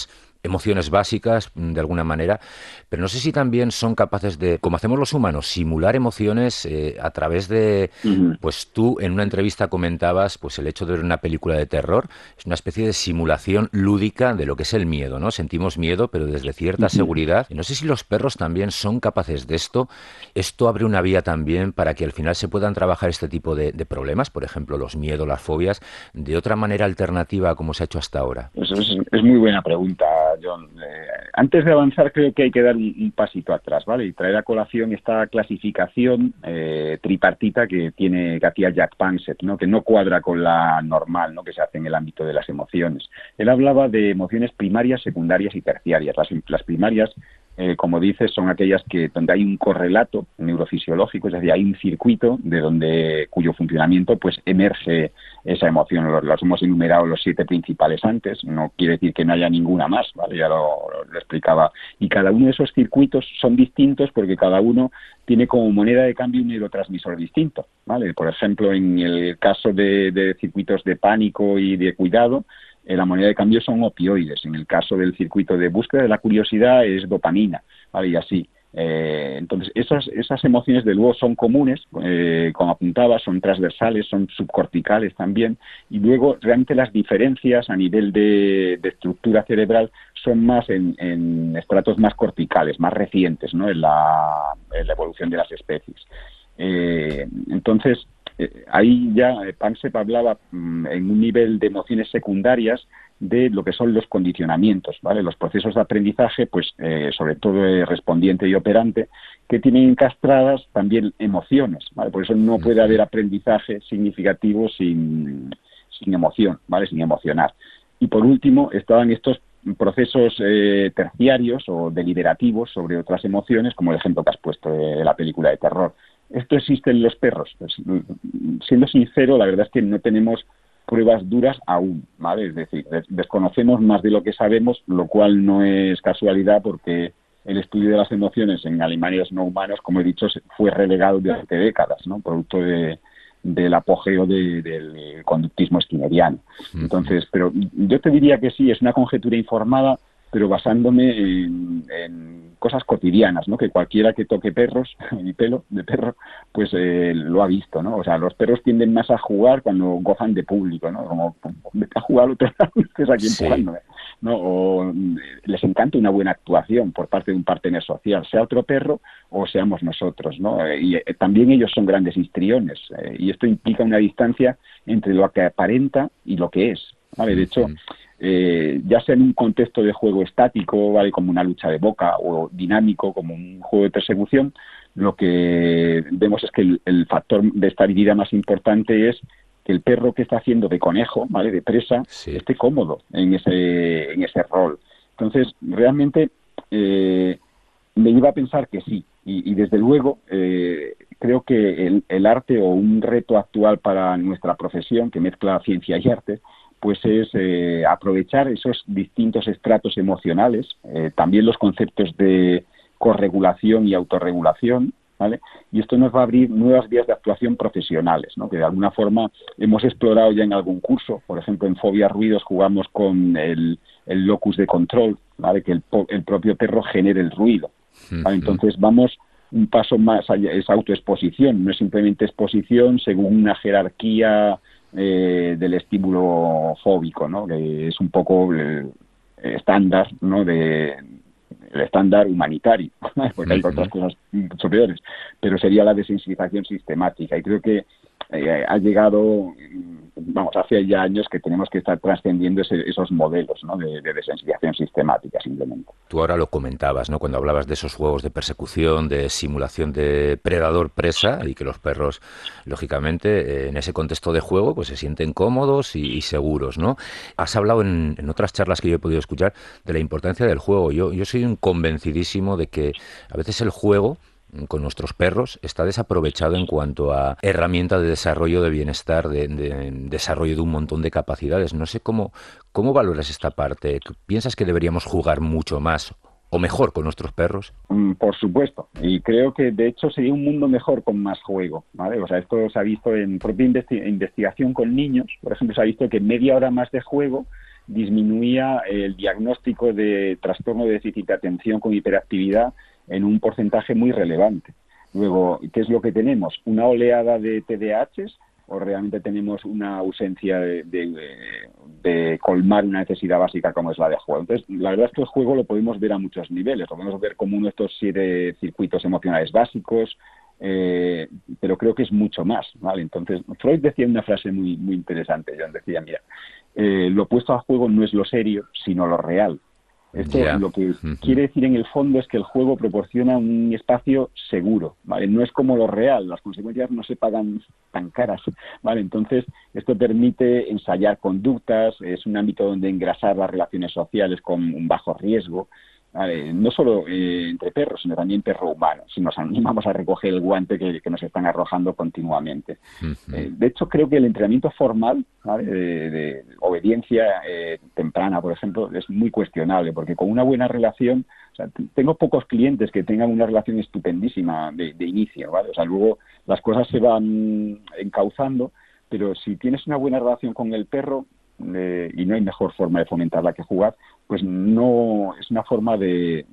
emociones básicas, de alguna manera, pero no sé si también son capaces de, como hacemos los humanos, simular emociones a través de, pues tú en una entrevista comentabas, pues el hecho de ver una película de terror es una especie de simulación lúdica de lo que es el miedo, ¿no? Sentimos miedo, pero desde cierta seguridad. No sé si los perros también son capaces de esto. Esto abre una vía también para que al final se puedan trabajar este tipo de problemas, por ejemplo, los miedos, las fobias, de otra manera alternativa a como se ha hecho hasta ahora. Es muy buena pregunta, John. Antes de avanzar, creo que hay que dar un pasito atrás, ¿vale? Y traer a colación esta clasificación tripartita que hacía Jack Pansett, ¿no? Que no cuadra con la normal, ¿no? Que se hace en el ámbito de las emociones. Él hablaba de emociones primarias, secundarias y terciarias. Las primarias, como dices, son aquellas donde hay un correlato neurofisiológico, es decir, hay un circuito cuyo funcionamiento pues emerge esa emoción. Los hemos enumerado los 7 principales antes, no quiere decir que no haya ninguna más, ¿vale? Ya lo explicaba. Y cada uno de esos circuitos son distintos porque cada uno tiene como moneda de cambio un neurotransmisor distinto, ¿vale? Por ejemplo, en el caso de circuitos de pánico y de cuidado, la moneda de cambio son opioides. En el caso del circuito de búsqueda de la curiosidad es dopamina, ¿vale? Y así. Entonces, esas emociones de luego son comunes, como apuntaba, son transversales, son subcorticales también, y luego realmente las diferencias a nivel de estructura cerebral son más en estratos más corticales, más recientes, ¿no? En la evolución de las especies. Entonces, ahí ya Pansett hablaba en un nivel de emociones secundarias de lo que son los condicionamientos, ¿vale? Los procesos de aprendizaje, pues sobre todo respondiente y operante, que tienen encastradas también emociones, ¿vale? Por eso no puede haber aprendizaje significativo sin emoción, ¿vale? Sin emocionar. Y por último, estaban estos procesos terciarios o deliberativos sobre otras emociones, como el ejemplo que has puesto de la película de terror. ¿Esto existe en los perros? Pues, siendo sincero, la verdad es que no tenemos pruebas duras aún, ¿vale? Es decir, desconocemos más de lo que sabemos, lo cual no es casualidad porque el estudio de las emociones en animales no humanos, como he dicho, fue relegado durante décadas, ¿no? Producto del apogeo del conductismo skinneriano. Entonces, pero yo te diría que sí, es una conjetura informada, pero basándome en cosas cotidianas, ¿no? Que cualquiera que toque perros y pelo de perro, pues lo ha visto, ¿no? O sea, los perros tienden más a jugar cuando gozan de público, ¿no? Como, vete a jugar al otro lado, estés aquí empujándome, ¿no? O les encanta una buena actuación por parte de un partener social, sea otro perro o seamos nosotros, ¿no? Y también ellos son grandes histriones, y esto implica una distancia entre lo que aparenta y lo que es, ¿vale? De hecho, ya sea en un contexto de juego estático, ¿vale? Como una lucha de boca, o dinámico, como un juego de persecución, lo que vemos es que el factor de estabilidad más importante es que el perro que está haciendo de conejo, ¿vale? De presa, esté cómodo en ese rol. Entonces, realmente me iba a pensar que sí. Y desde luego, creo que el arte o un reto actual para nuestra profesión, que mezcla ciencia y arte, pues es aprovechar esos distintos estratos emocionales, también los conceptos de corregulación y autorregulación, ¿vale? Y esto nos va a abrir nuevas vías de actuación profesionales, ¿no? Que de alguna forma hemos explorado ya en algún curso. Por ejemplo, en Fobia Ruidos jugamos con el locus de control, ¿vale? Que el propio perro genere el ruido, ¿vale? Entonces vamos un paso más allá, es autoexposición, no es simplemente exposición según una jerarquía del estímulo fóbico, ¿no? Que es un poco el estándar, ¿no? El estándar humanitario, porque hay otras cosas superiores, pero sería la desensibilización sistemática, y creo que ha llegado, hace ya años que tenemos que estar trascendiendo esos modelos, ¿no? de desensibilización sistemática, simplemente. Tú ahora lo comentabas, ¿no? Cuando hablabas de esos juegos de persecución, de simulación de predador-presa, y que los perros, lógicamente, en ese contexto de juego, pues se sienten cómodos y seguros, ¿no? Has hablado en otras charlas que yo he podido escuchar de la importancia del juego. Yo soy un convencidísimo de que a veces el juego con nuestros perros está desaprovechado en cuanto a herramienta de desarrollo de bienestar, de desarrollo de un montón de capacidades. No sé cómo valoras esta parte. ¿Piensas que deberíamos jugar mucho más o mejor con nuestros perros? Por supuesto, y creo que de hecho sería un mundo mejor con más juego, ¿vale? O sea, esto se ha visto en propia investigación con niños, por ejemplo, se ha visto que media hora más de juego disminuía el diagnóstico de trastorno de déficit de atención con hiperactividad en un porcentaje muy relevante. Luego, ¿qué es lo que tenemos? ¿Una oleada de TDAHs o realmente tenemos una ausencia de colmar una necesidad básica como es la de juego? Entonces, la verdad es que el juego lo podemos ver a muchos niveles. Lo podemos ver como uno de estos 7 circuitos emocionales básicos, pero creo que es mucho más, ¿vale? Entonces, Freud decía una frase muy, muy interesante. John decía, mira, lo opuesto al juego no es lo serio, sino lo real. Esto lo que quiere decir en el fondo es que el juego proporciona un espacio seguro, ¿vale? No es como lo real, las consecuencias no se pagan tan caras, ¿vale? Entonces, esto permite ensayar conductas, es un ámbito donde engrasar las relaciones sociales con un bajo riesgo, ¿vale? No solo entre perros, sino también perro-humano, si nos animamos a recoger el guante que nos están arrojando continuamente. De hecho, creo que el entrenamiento formal, ¿vale? de obediencia temprana, por ejemplo, es muy cuestionable, porque con una buena relación, o sea, tengo pocos clientes que tengan una relación estupendísima de inicio, ¿vale? O sea, luego las cosas se van encauzando, pero si tienes una buena relación con el perro, y no hay mejor forma de fomentarla que jugar, pues no es una forma de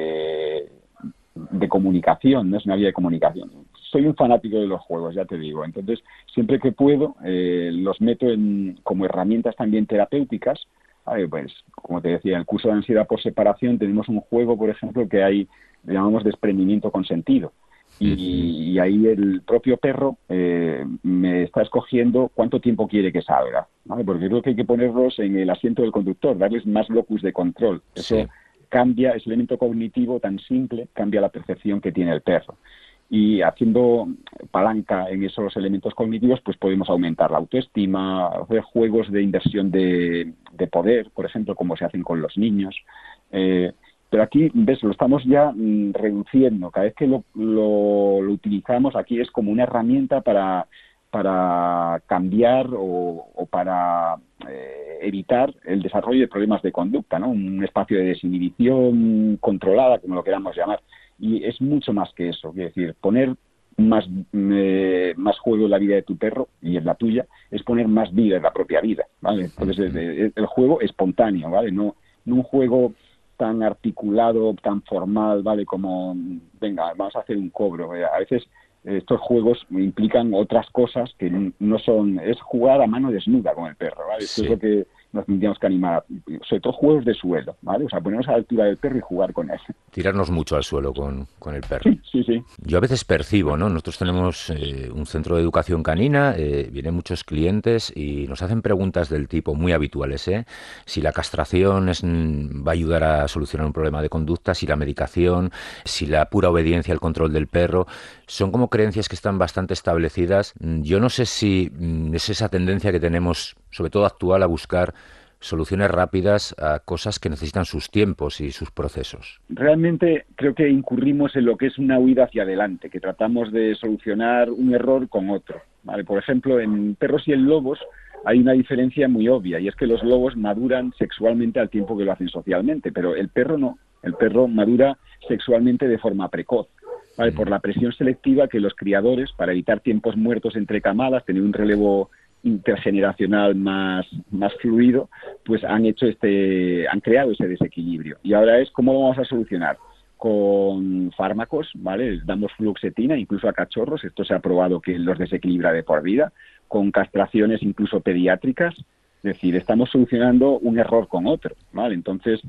comunicación, no es una vía de comunicación. Soy un fanático de los juegos, ya te digo, entonces siempre que puedo los meto como herramientas también terapéuticas. Pues como te decía, en el curso de ansiedad por separación tenemos un juego, por ejemplo, que le llamamos desprendimiento consentido. Y ahí el propio perro me está escogiendo cuánto tiempo quiere que salga, ¿vale? Porque creo que hay que ponerlos en el asiento del conductor, darles más locus de control. Eso cambia, ese elemento cognitivo tan simple, cambia la percepción que tiene el perro. Y haciendo palanca en esos elementos cognitivos, pues podemos aumentar la autoestima, hacer juegos de inversión de poder, por ejemplo, como se hacen con los niños. Pero aquí, ves, lo estamos ya reduciendo. Cada vez que lo utilizamos, aquí es como una herramienta para cambiar o para evitar el desarrollo de problemas de conducta, ¿no? Un espacio de desinhibición controlada, como lo queramos llamar. Y es mucho más que eso. Es decir, poner más juego en la vida de tu perro y en la tuya es poner más vida en la propia vida, ¿vale? Entonces, el juego espontáneo, ¿vale? No un juego tan articulado, tan formal, ¿vale? Como, venga, vamos a hacer un cobro. A veces estos juegos implican otras cosas que no son... Es jugar a mano desnuda con el perro, ¿vale? Esto es lo que nos tendríamos que animar. Sobre todo juegos de suelo, ¿vale? O sea, ponernos a la altura del perro y jugar con él. Tirarnos mucho al suelo con el perro. Sí. Yo a veces percibo, ¿no? Nosotros tenemos un centro de educación canina, vienen muchos clientes y nos hacen preguntas del tipo muy habituales, si la castración va a ayudar a solucionar un problema de conducta, si la medicación, si la pura obediencia al control del perro. Son como creencias que están bastante establecidas. Yo no sé si es esa tendencia que tenemos, sobre todo actual, a buscar soluciones rápidas a cosas que necesitan sus tiempos y sus procesos. Realmente creo que incurrimos en lo que es una huida hacia adelante, que tratamos de solucionar un error con otro, ¿vale? Por ejemplo, en perros y en lobos hay una diferencia muy obvia, y es que los lobos maduran sexualmente al tiempo que lo hacen socialmente, pero el perro no. El perro madura sexualmente de forma precoz, ¿vale? Por la presión selectiva que los criadores, para evitar tiempos muertos entre camadas, tener un relevo intergeneracional más fluido, pues han creado ese desequilibrio. Y ahora es cómo lo vamos a solucionar. Con fármacos, ¿vale? Damos fluoxetina incluso a cachorros, esto se ha probado que los desequilibra de por vida, con castraciones incluso pediátricas. Es decir, estamos solucionando un error con otro, ¿vale? Entonces,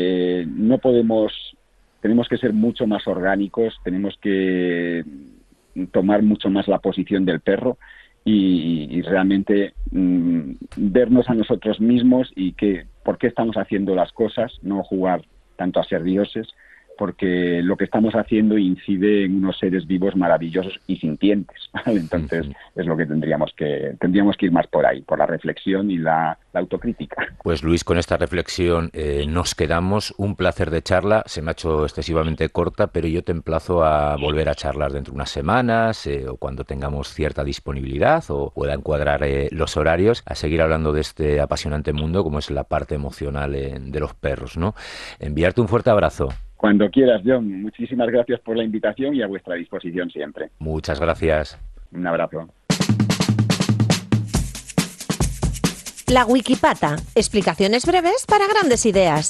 tenemos que ser mucho más orgánicos, tenemos que tomar mucho más la posición del perro y realmente vernos a nosotros mismos y por qué estamos haciendo las cosas, no jugar tanto a ser dioses, porque lo que estamos haciendo incide en unos seres vivos maravillosos y sintientes, ¿vale? Entonces es lo que tendríamos que ir más por ahí, por la reflexión y la autocrítica. Pues Luis, con esta reflexión nos quedamos. Un placer de charla, se me ha hecho excesivamente corta, pero yo te emplazo a volver a charlar dentro de unas semanas o cuando tengamos cierta disponibilidad o pueda encuadrar los horarios, a seguir hablando de este apasionante mundo como es la parte emocional de los perros, ¿no? Enviarte un fuerte abrazo. Cuando quieras, John. Muchísimas gracias por la invitación y a vuestra disposición siempre. Muchas gracias. Un abrazo. La Wikipata. Explicaciones breves para grandes ideas.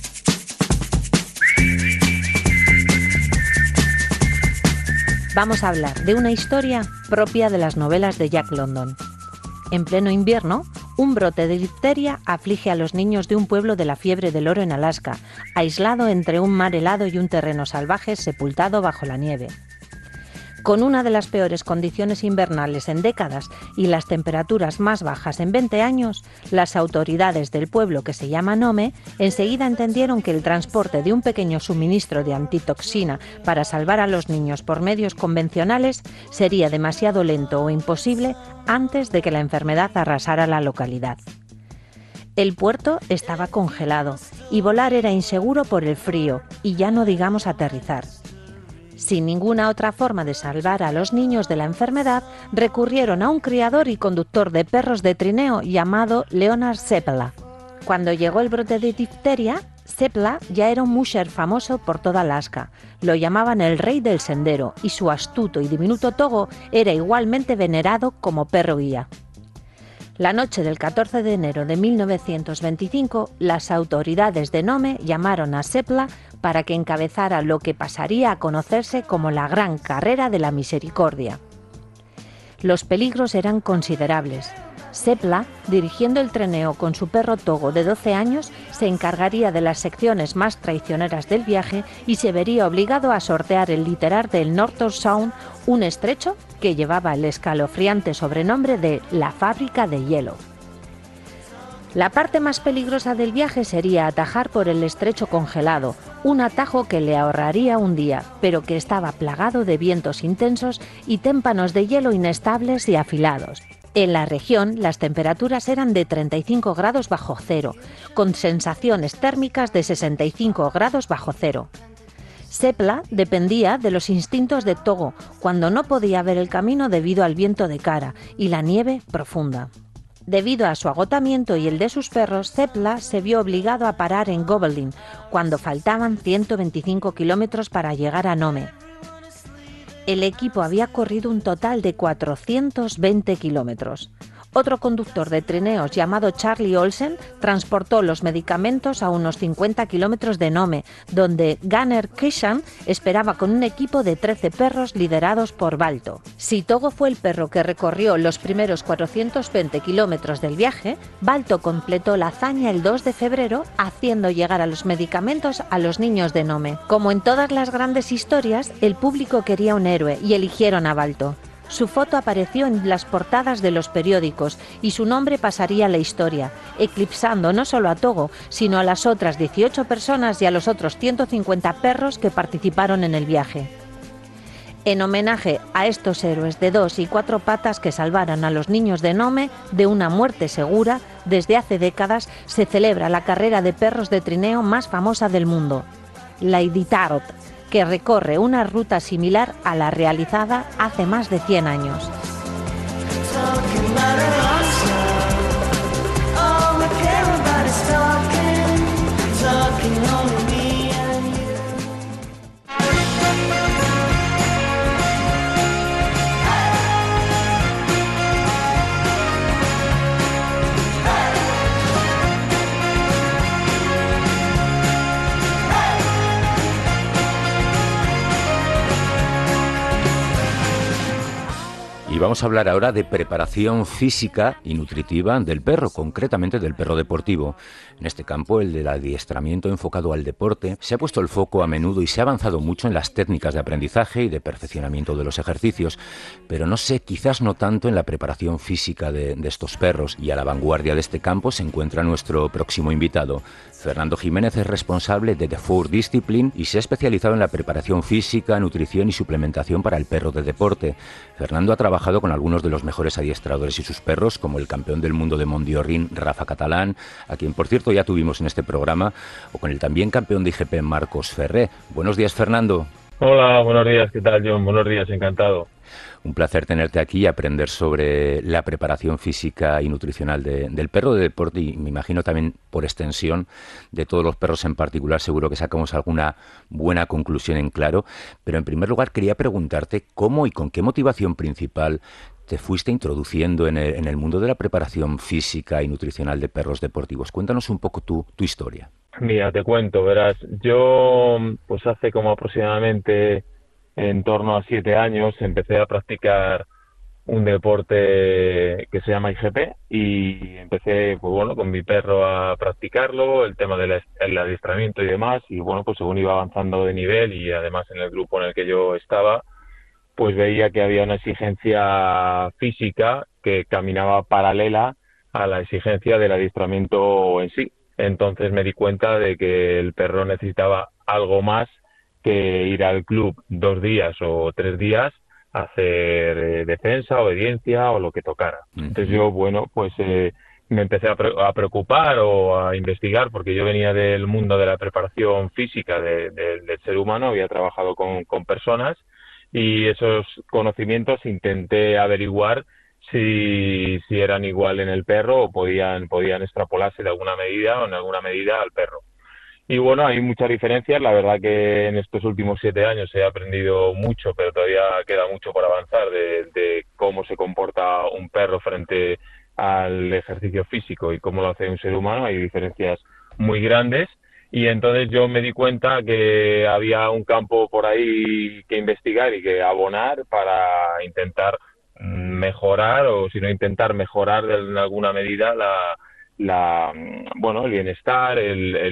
Vamos a hablar de una historia propia de las novelas de Jack London. En pleno invierno, un brote de difteria aflige a los niños de un pueblo de la fiebre del oro en Alaska, aislado entre un mar helado y un terreno salvaje sepultado bajo la nieve. Con una de las peores condiciones invernales en décadas y las temperaturas más bajas en 20 años, las autoridades del pueblo, que se llama Nome, enseguida entendieron que el transporte de un pequeño suministro de antitoxina para salvar a los niños por medios convencionales sería demasiado lento o imposible antes de que la enfermedad arrasara la localidad. El puerto estaba congelado y volar era inseguro por el frío, y ya no digamos aterrizar. Sin ninguna otra forma de salvar a los niños de la enfermedad, recurrieron a un criador y conductor de perros de trineo llamado Leonard Seppala. Cuando llegó el brote de difteria, Seppala ya era un musher famoso por toda Alaska. Lo llamaban el rey del sendero y su astuto y diminuto togo era igualmente venerado como perro guía. La noche del 14 de enero de 1925, las autoridades de Nome llamaron a Seppala para que encabezara lo que pasaría a conocerse como la Gran Carrera de la Misericordia. Los peligros eran considerables. Seppala, dirigiendo el trineo con su perro togo de 12 años, se encargaría de las secciones más traicioneras del viaje y se vería obligado a sortear el litoral del North Sound, un estrecho que llevaba el escalofriante sobrenombre de la fábrica de hielo. La parte más peligrosa del viaje sería atajar por el estrecho congelado, un atajo que le ahorraría un día, pero que estaba plagado de vientos intensos y témpanos de hielo inestables y afilados. En la región, las temperaturas eran de 35 grados bajo cero, con sensaciones térmicas de 65 grados bajo cero. Seppala dependía de los instintos de Togo, cuando no podía ver el camino debido al viento de cara y la nieve profunda. Debido a su agotamiento y el de sus perros, Seppala se vio obligado a parar en Gobelin, cuando faltaban 125 kilómetros para llegar a Nome. El equipo había corrido un total de 420 kilómetros. Otro conductor de trineos llamado Charlie Olsen transportó los medicamentos a unos 50 kilómetros de Nome, donde Gunnar Kishan esperaba con un equipo de 13 perros liderados por Balto. Si Togo fue el perro que recorrió los primeros 420 kilómetros del viaje, Balto completó la hazaña el 2 de febrero, haciendo llegar a los medicamentos a los niños de Nome. Como en todas las grandes historias, el público quería un héroe y eligieron a Balto. Su foto apareció en las portadas de los periódicos y su nombre pasaría a la historia, eclipsando no solo a Togo, sino a las otras 18 personas y a los otros 150 perros que participaron en el viaje. En homenaje a estos héroes de 2 y 4 patas que salvaron a los niños de Nome de una muerte segura, desde hace décadas se celebra la carrera de perros de trineo más famosa del mundo, la Iditarod, que recorre una ruta similar a la realizada hace más de 100 años. Y vamos a hablar ahora de preparación física y nutritiva del perro, concretamente del perro deportivo. En este campo, el del adiestramiento enfocado al deporte, se ha puesto el foco a menudo y se ha avanzado mucho en las técnicas de aprendizaje y de perfeccionamiento de los ejercicios, pero no sé, quizás no tanto en la preparación física de estos perros. Y a la vanguardia de este campo se encuentra nuestro próximo invitado. Fernando Jiménez es responsable de The Four Discipline y se ha especializado en la preparación física, nutrición y suplementación para el perro de deporte. Fernando ha trabajado con algunos de los mejores adiestradores y sus perros, como el campeón del mundo de Mondiorin, Rafa Catalán, a quien por cierto ya tuvimos en este programa, o con el también campeón de IGP, Marcos Ferré. Buenos días, Fernando. Hola, buenos días, ¿qué tal, John? Buenos días, encantado. Un placer tenerte aquí y aprender sobre la preparación física y nutricional del perro de deporte y me imagino también por extensión de todos los perros en particular. Seguro que sacamos alguna buena conclusión en claro, pero en primer lugar quería preguntarte cómo y con qué motivación principal te fuiste introduciendo en el mundo de la preparación física y nutricional de perros deportivos. Cuéntanos un poco tu historia. Mira, te cuento, verás, yo pues hace como aproximadamente en torno a 7 años empecé a practicar un deporte que se llama IGP y empecé, pues bueno, con mi perro a practicarlo, el tema del adiestramiento y demás, y bueno, pues según iba avanzando de nivel y además en el grupo en el que yo estaba, pues veía que había una exigencia física que caminaba paralela a la exigencia del adiestramiento en sí. Entonces me di cuenta de que el perro necesitaba algo más que ir al club 2 días o 3 días a hacer defensa, obediencia o lo que tocara. Entonces yo, bueno, pues me empecé a preocupar o a investigar, porque yo venía del mundo de la preparación física del ser humano, había trabajado con personas, y esos conocimientos intenté averiguar si eran igual en el perro o podían extrapolarse de alguna medida o en alguna medida al perro. Y bueno, hay muchas diferencias. La verdad que en estos últimos 7 años he aprendido mucho, pero todavía queda mucho por avanzar de cómo se comporta un perro frente al ejercicio físico y cómo lo hace un ser humano. Hay diferencias muy grandes. Y entonces yo me di cuenta que había un campo por ahí que investigar y que abonar para intentar mejorar, o si no intentar mejorar en alguna medida el bienestar,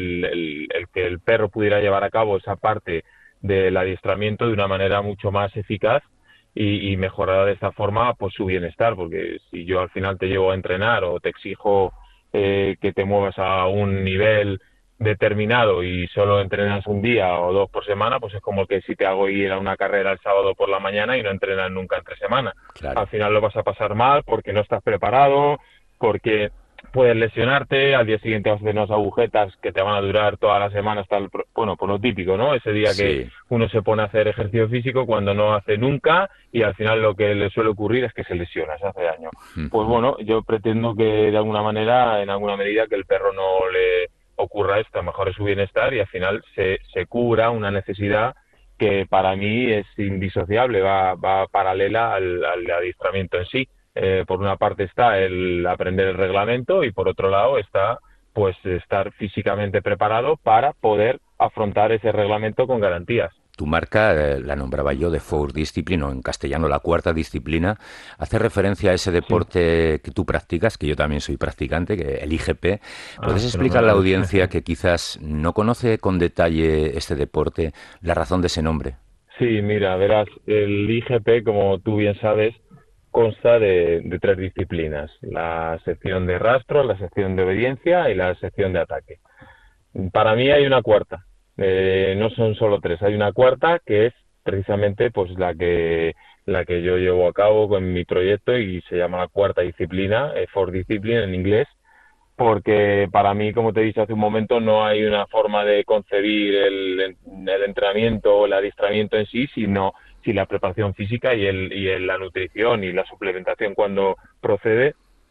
el que el perro pudiera llevar a cabo esa parte del adiestramiento de una manera mucho más eficaz y mejorar de esta forma pues su bienestar, porque si yo al final te llevo a entrenar o te exijo que te muevas a un nivel determinado y solo entrenas un día o 2 por semana, pues es como que si te hago ir a una carrera el sábado por la mañana y no entrenas nunca entre semana. Claro. Al final lo vas a pasar mal porque no estás preparado, porque puedes lesionarte, al día siguiente vas a hacer unas agujetas que te van a durar toda la semana hasta por lo típico, ¿no? Ese día que uno se pone a hacer ejercicio físico cuando no hace nunca, y al final lo que le suele ocurrir es que se lesiona, se hace daño. Pues bueno, yo pretendo que de alguna manera, en alguna medida, que el perro no le ocurra esto, mejore su bienestar y al final se cubra una necesidad que para mí es indisociable, va paralela al adiestramiento en sí. Por una parte está el aprender el reglamento y por otro lado está pues estar físicamente preparado para poder afrontar ese reglamento con garantías. Tu marca, la nombraba yo de Fourth Discipline, o en castellano la cuarta disciplina, hace referencia a ese deporte que tú practicas, que yo también soy practicante, que el IGP. ¿Puedes explicar a la audiencia que quizás no conoce con detalle este deporte la razón de ese nombre? Sí, mira, verás, el IGP, como tú bien sabes, consta de 3 disciplinas: la sección de rastro, la sección de obediencia y la sección de ataque. Para mí hay una cuarta, no son solo 3, hay una cuarta que es precisamente pues la que yo llevo a cabo con mi proyecto y se llama la cuarta disciplina, Fourth Discipline en inglés, porque para mí, como te he dicho hace un momento, no hay una forma de concebir el entrenamiento o el adiestramiento en sí, sino si la preparación física y la nutrición y la suplementación cuando procede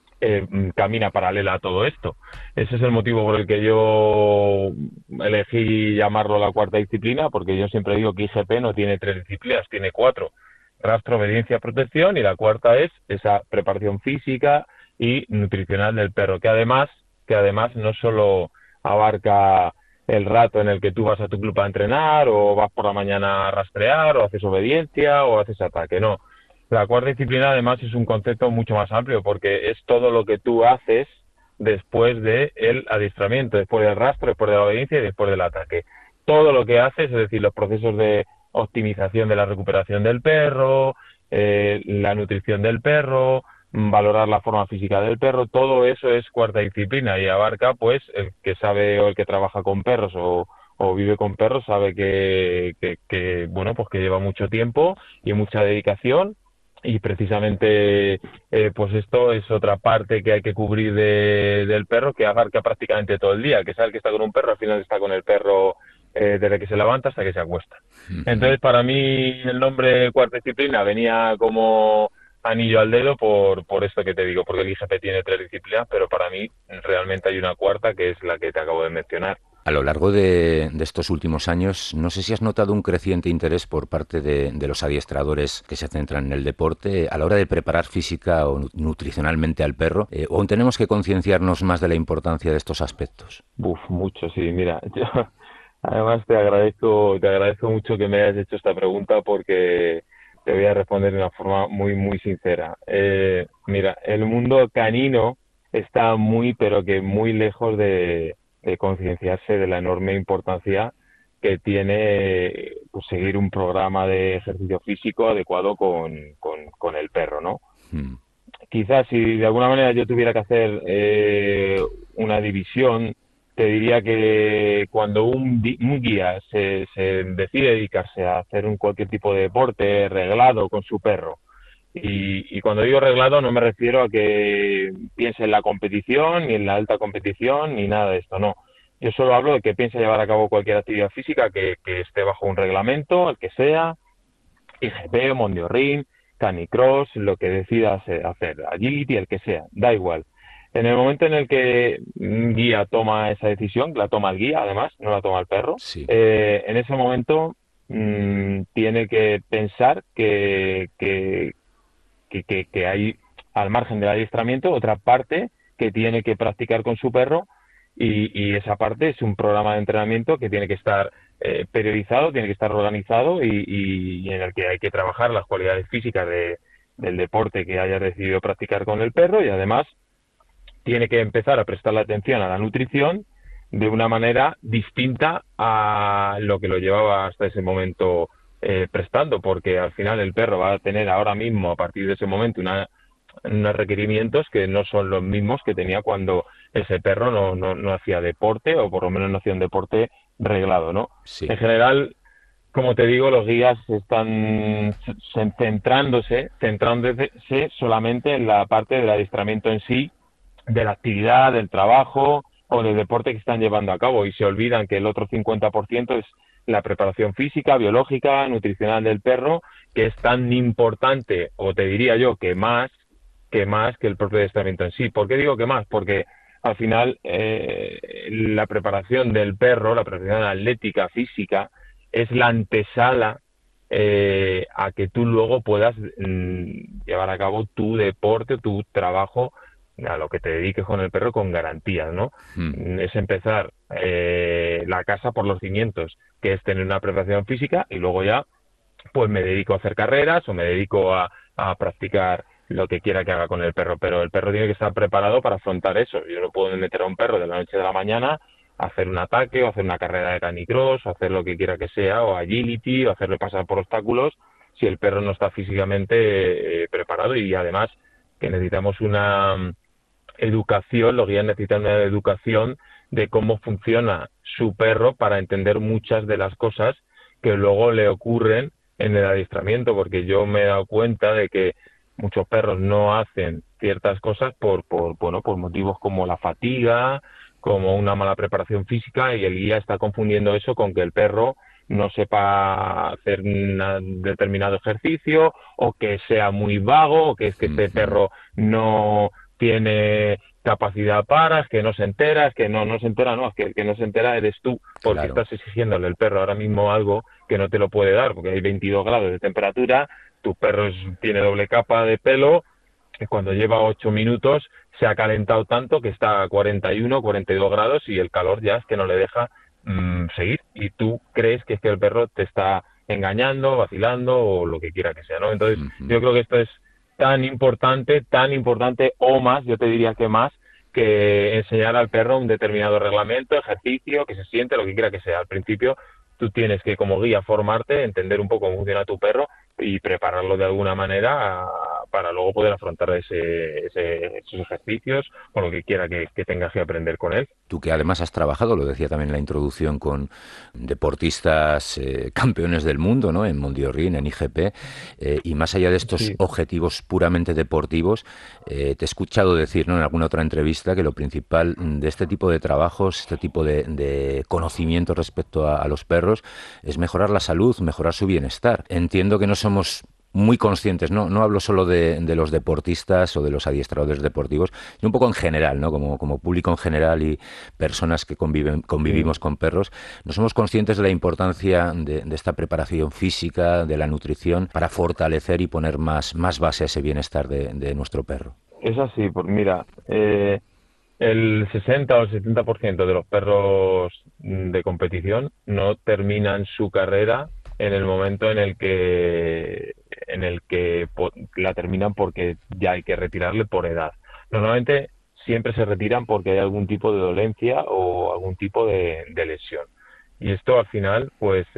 camina paralela a todo esto. Ese es el motivo por el que yo elegí llamarlo la cuarta disciplina, porque yo siempre digo que IGP no tiene 3 disciplinas, tiene 4: rastro, obediencia, protección, y la cuarta es esa preparación física y nutricional del perro, que además no solo abarca el rato en el que tú vas a tu club a entrenar o vas por la mañana a rastrear o haces obediencia o haces ataque, no. La cuarta disciplina además es un concepto mucho más amplio, porque es todo lo que tú haces después del adiestramiento, después del rastro, después de la obediencia y después del ataque. Todo lo que haces, es decir, los procesos de optimización de la recuperación del perro, la nutrición del perro, valorar la forma física del perro, todo eso es cuarta disciplina y abarca pues el que sabe o el que trabaja con perros o vive con perros sabe que bueno, pues que lleva mucho tiempo y mucha dedicación. Y precisamente pues esto es otra parte que hay que cubrir del perro, que abarca prácticamente todo el día. El que sabe que está con un perro, al final está con el perro desde que se levanta hasta que se acuesta. Entonces, para mí el nombre cuarta disciplina venía como anillo al dedo por esto que te digo, porque el IGP tiene 3 disciplinas, pero para mí realmente hay una cuarta, que es la que te acabo de mencionar. A lo largo de estos últimos años, no sé si has notado un creciente interés por parte de los adiestradores que se centran en el deporte a la hora de preparar física o nutricionalmente al perro, o aún tenemos que concienciarnos más de la importancia de estos aspectos. Mucho, sí. Mira, yo además te agradezco mucho que me hayas hecho esta pregunta porque te voy a responder de una forma muy sincera. Mira, el mundo canino está pero que muy lejos de concienciarse de la enorme importancia que tiene pues, seguir un programa de ejercicio físico adecuado con el perro, ¿no? Quizás si de alguna manera yo tuviera que hacer una división, te diría que cuando un guía se decide dedicarse a hacer cualquier tipo de deporte reglado con su perro, y cuando digo reglado no me refiero a que piense en la competición, ni en la alta competición, ni nada de esto, no. Yo solo hablo de que piense llevar a cabo cualquier actividad física que esté bajo un reglamento, el que sea, IGP, Mondiorrin, Canicross, lo que decidas hacer, Agility, el que sea, da igual. En el momento en el que un guía toma esa decisión, la toma el guía además, no la toma el perro, Sí. En ese momento tiene que pensar que hay, al margen del adiestramiento, otra parte que tiene que practicar con su perro, y esa parte es un programa de entrenamiento que tiene que estar periodizado, tiene que estar organizado y en el que hay que trabajar las cualidades físicas del deporte que hayas decidido practicar con el perro, y además tiene que empezar a prestarle atención a la nutrición de una manera distinta a lo que lo llevaba hasta ese momento prestando, porque al final el perro va a tener ahora mismo, a partir de ese momento, unos requerimientos que no son los mismos que tenía cuando ese perro no hacía deporte, o por lo menos no hacía un deporte reglado, ¿no? Sí. En general, como te digo, los guías están centrándose solamente en la parte del adiestramiento en sí, de la actividad, del trabajo o del deporte que están llevando a cabo, y se olvidan que el otro 50% es la preparación física, biológica, nutricional del perro, que es tan importante, o te diría yo que más que el propio adiestramiento en sí. ¿Por qué digo que más? Porque al final la preparación del perro, la preparación atlética, física, es la antesala a que tú luego puedas llevar a cabo tu deporte, tu trabajo, a lo que te dediques con el perro con garantías, ¿no? Es empezar la casa por los cimientos, que es tener una preparación física, y luego ya pues me dedico a hacer carreras o me dedico a practicar lo que quiera que haga con el perro, pero el perro tiene que estar preparado para afrontar eso. Yo no puedo meter a un perro de la noche a la mañana a hacer un ataque o hacer una carrera de canicross o hacer lo que quiera que sea, o agility, o hacerle pasar por obstáculos, si el perro no está físicamente preparado. Y además que necesitamos una educación, los guías necesitan una educación de cómo funciona su perro para entender muchas de las cosas que luego le ocurren en el adiestramiento, porque yo me he dado cuenta de que muchos perros no hacen ciertas cosas por motivos como la fatiga, como una mala preparación física, y el guía está confundiendo eso con que el perro no sepa hacer un determinado ejercicio, o que sea muy vago, o que es que este perro no tiene capacidad para, es que no se entera, es que no se entera, no, es que el que no se entera eres tú, porque Claro. estás exigiéndole al perro ahora mismo algo que no te lo puede dar, porque hay 22 grados de temperatura, tu perro tiene doble capa de pelo, que cuando lleva 8 minutos se ha calentado tanto que está a 41, 42 grados, y el calor ya es que no le deja seguir, y tú crees que es que el perro te está engañando, vacilando o lo que quiera que sea, ¿no? Entonces yo creo que esto es tan importante o más, yo te diría que más, que enseñar al perro un determinado reglamento, ejercicio, que se siente, lo que quiera que sea. Al principio tú tienes que, como guía, formarte, entender un poco cómo funciona tu perro y prepararlo de alguna manera para luego poder afrontar esos ejercicios o lo que quiera que tengas que aprender con él. Tú que además has trabajado, lo decía también en la introducción, con deportistas campeones del mundo, ¿no? En Mondiorrin, en IGP, y más allá de estos objetivos puramente deportivos, te he escuchado decir, ¿no?, en alguna otra entrevista, que lo principal de este tipo de trabajos, este tipo de conocimiento respecto a los perros, es mejorar la salud, mejorar su bienestar. Entiendo que no somos muy conscientes, no hablo solo de los deportistas o de los adiestradores deportivos, sino un poco en general, ¿no? Como público en general y personas que convivimos con perros, no somos conscientes de la importancia de esta preparación física, de la nutrición, para fortalecer y poner más base a ese bienestar de nuestro perro. Es así, mira, el 60 o el 70% de los perros de competición no terminan su carrera en el momento en el que la terminan, porque ya hay que retirarle por edad. Normalmente siempre se retiran porque hay algún tipo de dolencia o algún tipo de lesión. Y esto al final, pues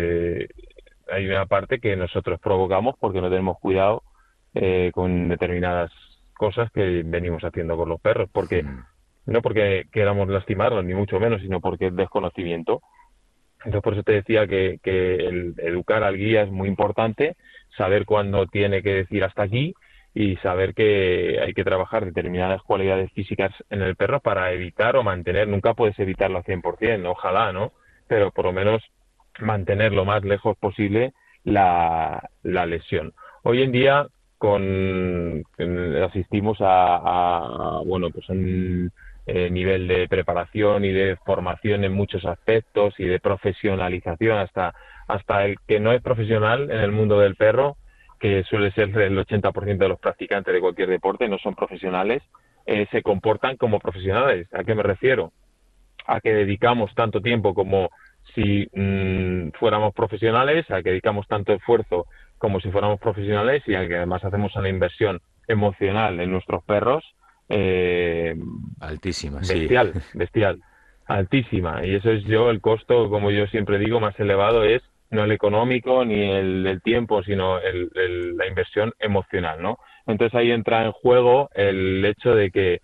hay una parte que nosotros provocamos porque no tenemos cuidado con determinadas cosas que venimos haciendo con los perros, porque no porque queramos lastimarlos, ni mucho menos, sino porque es desconocimiento. Entonces, por eso te decía que el educar al guía es muy importante, saber cuándo tiene que decir hasta aquí y saber que hay que trabajar determinadas cualidades físicas en el perro para evitar o mantener, nunca puedes evitarlo al 100%, ojalá, ¿no? Pero por lo menos mantener lo más lejos posible la lesión. Hoy en día asistimos a un nivel de preparación y de formación en muchos aspectos y de profesionalización, hasta el que no es profesional en el mundo del perro, que suele ser el 80% de los practicantes de cualquier deporte, no son profesionales, se comportan como profesionales. ¿A qué me refiero? A que dedicamos tanto tiempo como si fuéramos profesionales, a que dedicamos tanto esfuerzo como si fuéramos profesionales, y a que además hacemos una inversión emocional en nuestros perros altísima, bestial, altísima. Y eso es el costo, como yo siempre digo, más elevado es no el económico ni el tiempo, sino la inversión emocional, ¿no? Entonces ahí entra en juego el hecho de que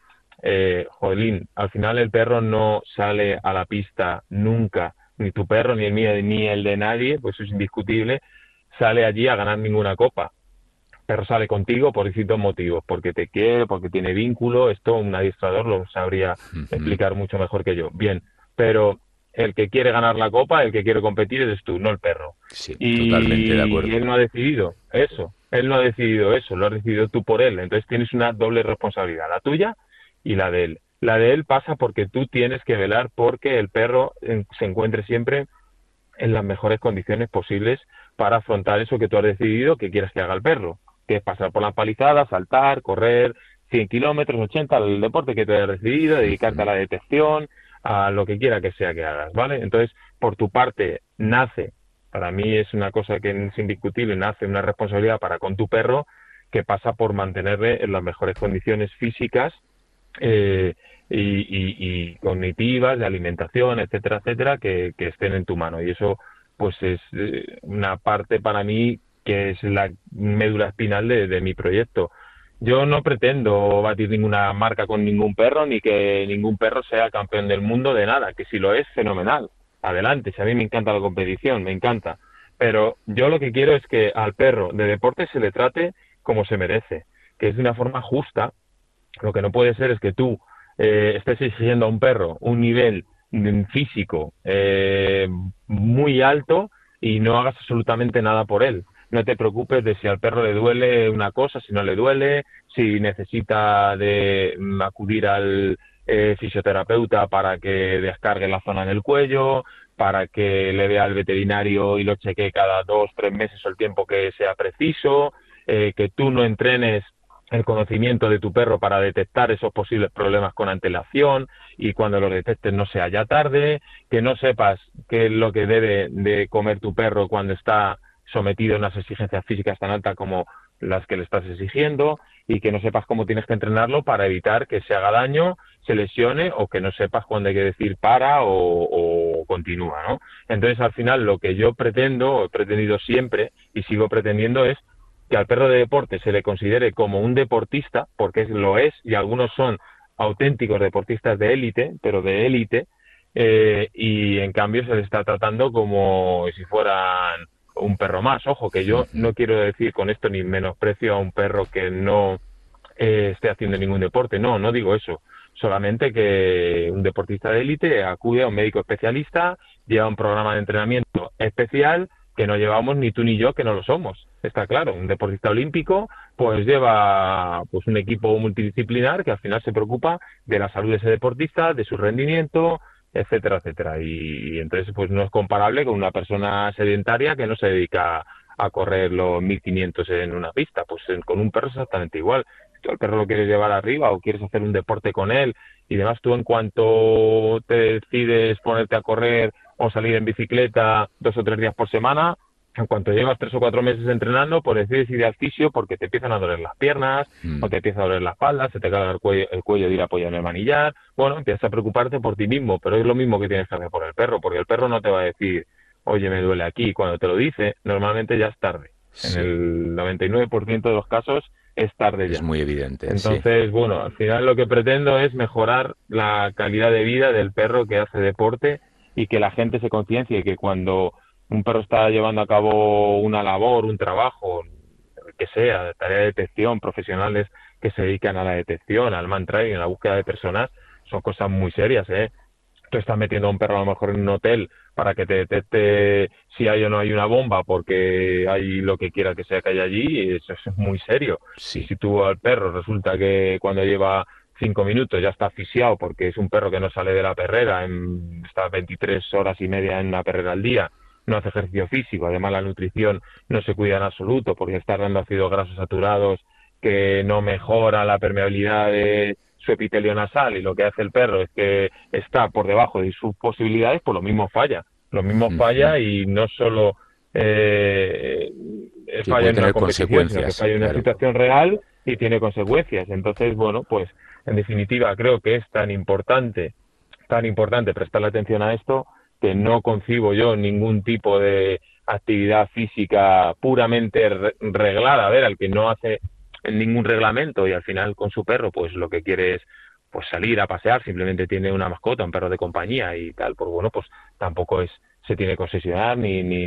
al final el perro no sale a la pista nunca, ni tu perro, ni el mío, ni el de nadie, pues eso es indiscutible, sale allí a ganar ninguna copa. El perro sale contigo por distintos motivos, porque te quiere, porque tiene vínculo. Esto un adiestrador lo sabría explicar mucho mejor que yo. Bien, pero el que quiere ganar la copa, el que quiere competir eres tú, no el perro. Sí, totalmente de acuerdo. Y él no ha decidido eso, lo has decidido tú por él. Entonces tienes una doble responsabilidad, la tuya y la de él. La de él pasa porque tú tienes que velar porque el perro se encuentre siempre en las mejores condiciones posibles para afrontar eso que tú has decidido que quieres que haga el perro, que es pasar por las palizadas, saltar, correr 100 kilómetros, 80, el deporte que tú hayas decidido, dedicarte a la detección, a lo que quiera que sea que hagas, ¿vale? Entonces, por tu parte, para mí es una cosa que es indiscutible, nace una responsabilidad para con tu perro que pasa por mantenerle en las mejores condiciones físicas y cognitivas, de alimentación, etcétera, etcétera, que estén en tu mano. Y eso, pues, es una parte para mí que es la médula espinal de mi proyecto. Yo no pretendo batir ninguna marca con ningún perro, ni que ningún perro sea campeón del mundo de nada, que si lo es, fenomenal. Adelante, si a mí me encanta la competición, me encanta. Pero yo lo que quiero es que al perro de deporte se le trate como se merece, que es de una forma justa. Lo que no puede ser es que tú estés exigiendo a un perro un nivel físico muy alto y no hagas absolutamente nada por él. No te preocupes de si al perro le duele una cosa, si no le duele, si necesita de acudir al fisioterapeuta para que descargue la zona del cuello, para que le vea al veterinario y lo chequee cada 2 o 3 meses o el tiempo que sea preciso, que tú no entrenes el conocimiento de tu perro para detectar esos posibles problemas con antelación y cuando los detectes no sea ya tarde, que no sepas qué es lo que debe de comer tu perro cuando está sometido a unas exigencias físicas tan altas como las que le estás exigiendo, y que no sepas cómo tienes que entrenarlo para evitar que se haga daño, se lesione, o que no sepas cuándo hay que decir para o continúa, ¿no? Entonces, al final, lo que yo pretendo, he pretendido siempre y sigo pretendiendo, es que al perro de deporte se le considere como un deportista, porque lo es, y algunos son auténticos deportistas de élite, pero de élite, y en cambio se le está tratando como si fueran un perro más. Ojo, que yo no quiero decir con esto ni menosprecio a un perro que no esté haciendo ningún deporte, no digo eso, solamente que un deportista de élite acude a un médico especialista, lleva un programa de entrenamiento especial que no llevamos ni tú ni yo, que no lo somos. Está claro, un deportista olímpico pues lleva pues un equipo multidisciplinar que al final se preocupa de la salud de ese deportista, de su rendimiento, etcétera, etcétera. Y entonces pues no es comparable con una persona sedentaria que no se dedica a correr los 1500 en una pista. Pues con un perro es exactamente igual. Si tú al perro lo quieres llevar arriba o quieres hacer un deporte con él y demás, tú en cuanto te decides ponerte a correr o salir en bicicleta 2 o 3 días por semana, en cuanto llevas 3 o 4 meses entrenando, pues decides ir al fisio porque te empiezan a doler las piernas, o te empieza a doler la espalda, se te carga el cuello de ir apoyado en el manillar. Bueno, empiezas a preocuparte por ti mismo, pero es lo mismo que tienes que hacer por el perro, porque el perro no te va a decir, oye, me duele aquí. Cuando te lo dice, normalmente ya es tarde. Sí. En el 99% de los casos es tarde ya. Es muy evidente. Entonces, sí. bueno, al final lo que pretendo es mejorar la calidad de vida del perro que hace deporte y que la gente se conciencie que cuando un perro está llevando a cabo una labor, un trabajo, que sea, tarea de detección, profesionales que se dedican a la detección, al man-trailing, a la búsqueda de personas, son cosas muy serias, ¿eh? Tú estás metiendo a un perro a lo mejor en un hotel para que te detecte si hay o no hay una bomba porque hay lo que quiera que sea que haya allí, y eso es muy serio. Sí. Y si tú al perro resulta que cuando lleva 5 minutos ya está asfixiado porque es un perro que no sale de la perrera, está 23 horas y media en una perrera al día, no hace ejercicio físico, además la nutrición no se cuida en absoluto porque está dando ácidos grasos saturados que no mejora la permeabilidad de su epitelio nasal, y lo que hace el perro es que está por debajo de sus posibilidades, pues lo mismo falla. Lo mismo falla, y no solo falla en una competición, sino que falla en una situación real y tiene consecuencias. Entonces, bueno, pues en definitiva creo que es tan importante prestarle atención a esto, que no concibo yo ningún tipo de actividad física puramente reglada, a ver, al que no hace ningún reglamento y al final con su perro pues lo que quiere es pues salir a pasear, simplemente tiene una mascota, un perro de compañía y tal, pues bueno, pues tampoco se tiene que obsesionar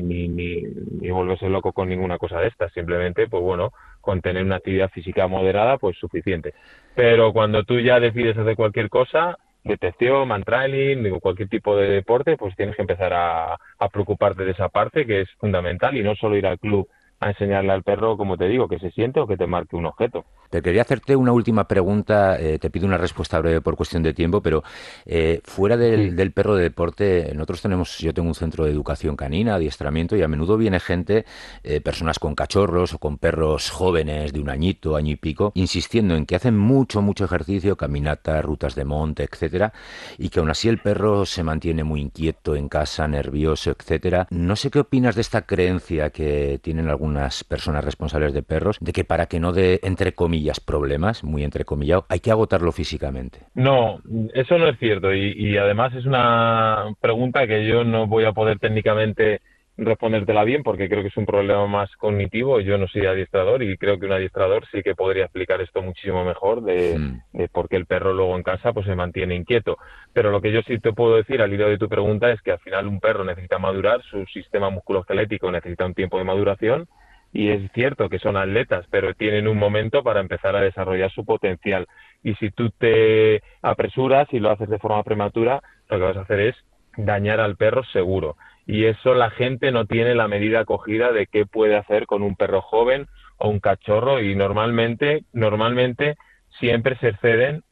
ni volverse loco con ninguna cosa de estas, simplemente pues bueno, con tener una actividad física moderada pues suficiente. Pero cuando tú ya decides hacer cualquier cosa, detección, man-trailing, cualquier tipo de deporte, pues tienes que empezar a preocuparte de esa parte, que es fundamental, y no solo ir al club a enseñarle al perro, como te digo, que se siente o que te marque un objeto. Te quería hacerte una última pregunta, te pido una respuesta breve por cuestión de tiempo, pero fuera del perro de deporte, yo tengo un centro de educación canina, adiestramiento, y a menudo viene gente, personas con cachorros o con perros jóvenes de 1 añito, año y pico, insistiendo en que hacen mucho ejercicio, caminatas, rutas de monte, etcétera, y que aún así el perro se mantiene muy inquieto en casa, nervioso, etcétera. No sé qué opinas de esta creencia que tienen algunas personas responsables de perros, de que para que no dé, entre comillas, problemas, muy entrecomillado, hay que agotarlo físicamente. No, eso no es cierto, y además es una pregunta que yo no voy a poder técnicamente respondértela bien, porque creo que es un problema más cognitivo. Yo no soy adiestrador y creo que un adiestrador sí que podría explicar esto muchísimo mejor de por qué el perro luego en casa pues se mantiene inquieto. Pero lo que yo sí te puedo decir al hilo de tu pregunta es que al final un perro necesita madurar, su sistema musculoesquelético necesita un tiempo de maduración, y es cierto que son atletas, pero tienen un momento para empezar a desarrollar su potencial. Y si tú te apresuras y lo haces de forma prematura, lo que vas a hacer es dañar al perro seguro. Y eso la gente no tiene la medida cogida de qué puede hacer con un perro joven o un cachorro, y normalmente siempre se exceden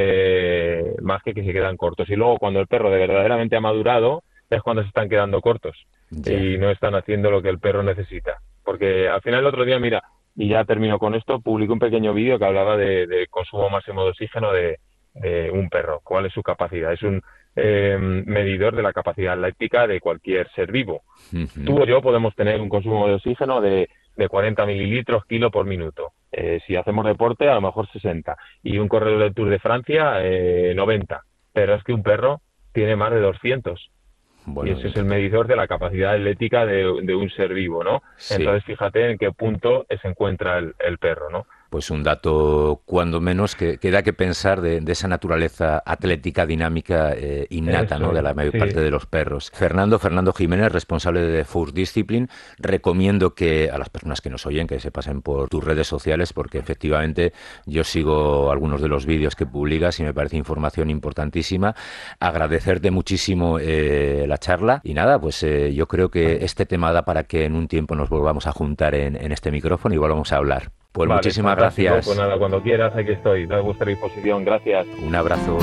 más que se quedan cortos. Y luego cuando el perro verdaderamente ha madurado es cuando se están quedando cortos y no están haciendo lo que el perro necesita. Porque al final el otro día, mira, y ya termino con esto, publiqué un pequeño vídeo que hablaba de consumo máximo de oxígeno de un perro, cuál es su capacidad. Es un medidor de la capacidad láctica de cualquier ser vivo. Tú o yo podemos tener un consumo de oxígeno de 40 mililitros kilo por minuto. Si hacemos deporte, a lo mejor 60. Y un corredor del Tour de Francia, 90. Pero es que un perro tiene más de 200. Bueno, y ese es el medidor de la capacidad atlética de un ser vivo, ¿no? Sí. Entonces, fíjate en qué punto se encuentra el perro, ¿no? Pues un dato, cuando menos, que da que pensar de esa naturaleza atlética, dinámica, innata, ¿no?, de la mayor parte de los perros. Fernando Jiménez, responsable de Force Discipline, recomiendo que a las personas que nos oyen que se pasen por tus redes sociales, porque efectivamente yo sigo algunos de los vídeos que publicas y me parece información importantísima. Agradecerte muchísimo la charla y nada, pues yo creo que este tema da para que en un tiempo nos volvamos a juntar en este micrófono y volvamos a hablar. Pues vale, muchísimas gracias. Pues nada, cuando quieras, aquí estoy. A vuestra disposición. Gracias. Un abrazo.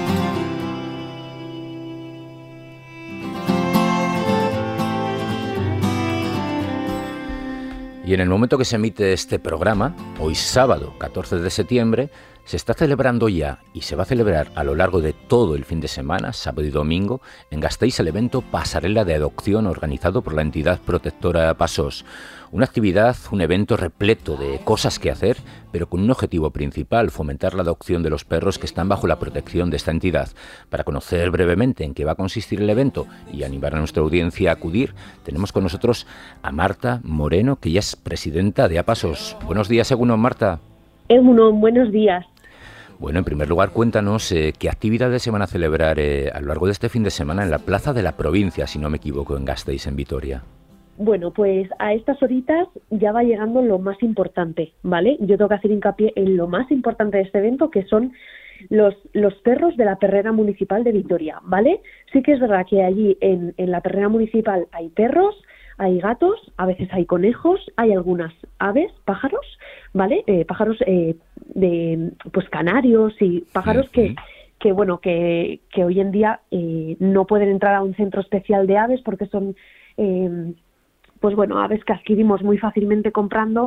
Y en el momento que se emite este programa, hoy sábado 14 de septiembre, se está celebrando ya y se va a celebrar a lo largo de todo el fin de semana, sábado y domingo, en Gasteiz el evento Pasarela de Adopción organizado por la entidad protectora Pasos. Una actividad, un evento repleto de cosas que hacer, pero con un objetivo principal, fomentar la adopción de los perros que están bajo la protección de esta entidad. Para conocer brevemente en qué va a consistir el evento y animar a nuestra audiencia a acudir, tenemos con nosotros a Marta Moreno, que ya es presidenta de APASOS. Buenos días, Egunon, Marta. Egunon, buenos días. Bueno, en primer lugar, cuéntanos qué actividades se van a celebrar a lo largo de este fin de semana en la Plaza de la Provincia, si no me equivoco, en Gasteiz, en Vitoria. Bueno, pues a estas horitas ya va llegando lo más importante, ¿vale? Yo tengo que hacer hincapié en lo más importante de este evento, que son los perros de la perrera municipal de Vitoria, ¿vale? Sí que es verdad que allí en la perrera municipal hay perros, hay gatos, a veces hay conejos, hay algunas aves, pájaros, ¿vale? Pájaros pues canarios y pájaros que hoy en día no pueden entrar a un centro especial de aves porque son aves que adquirimos muy fácilmente comprando,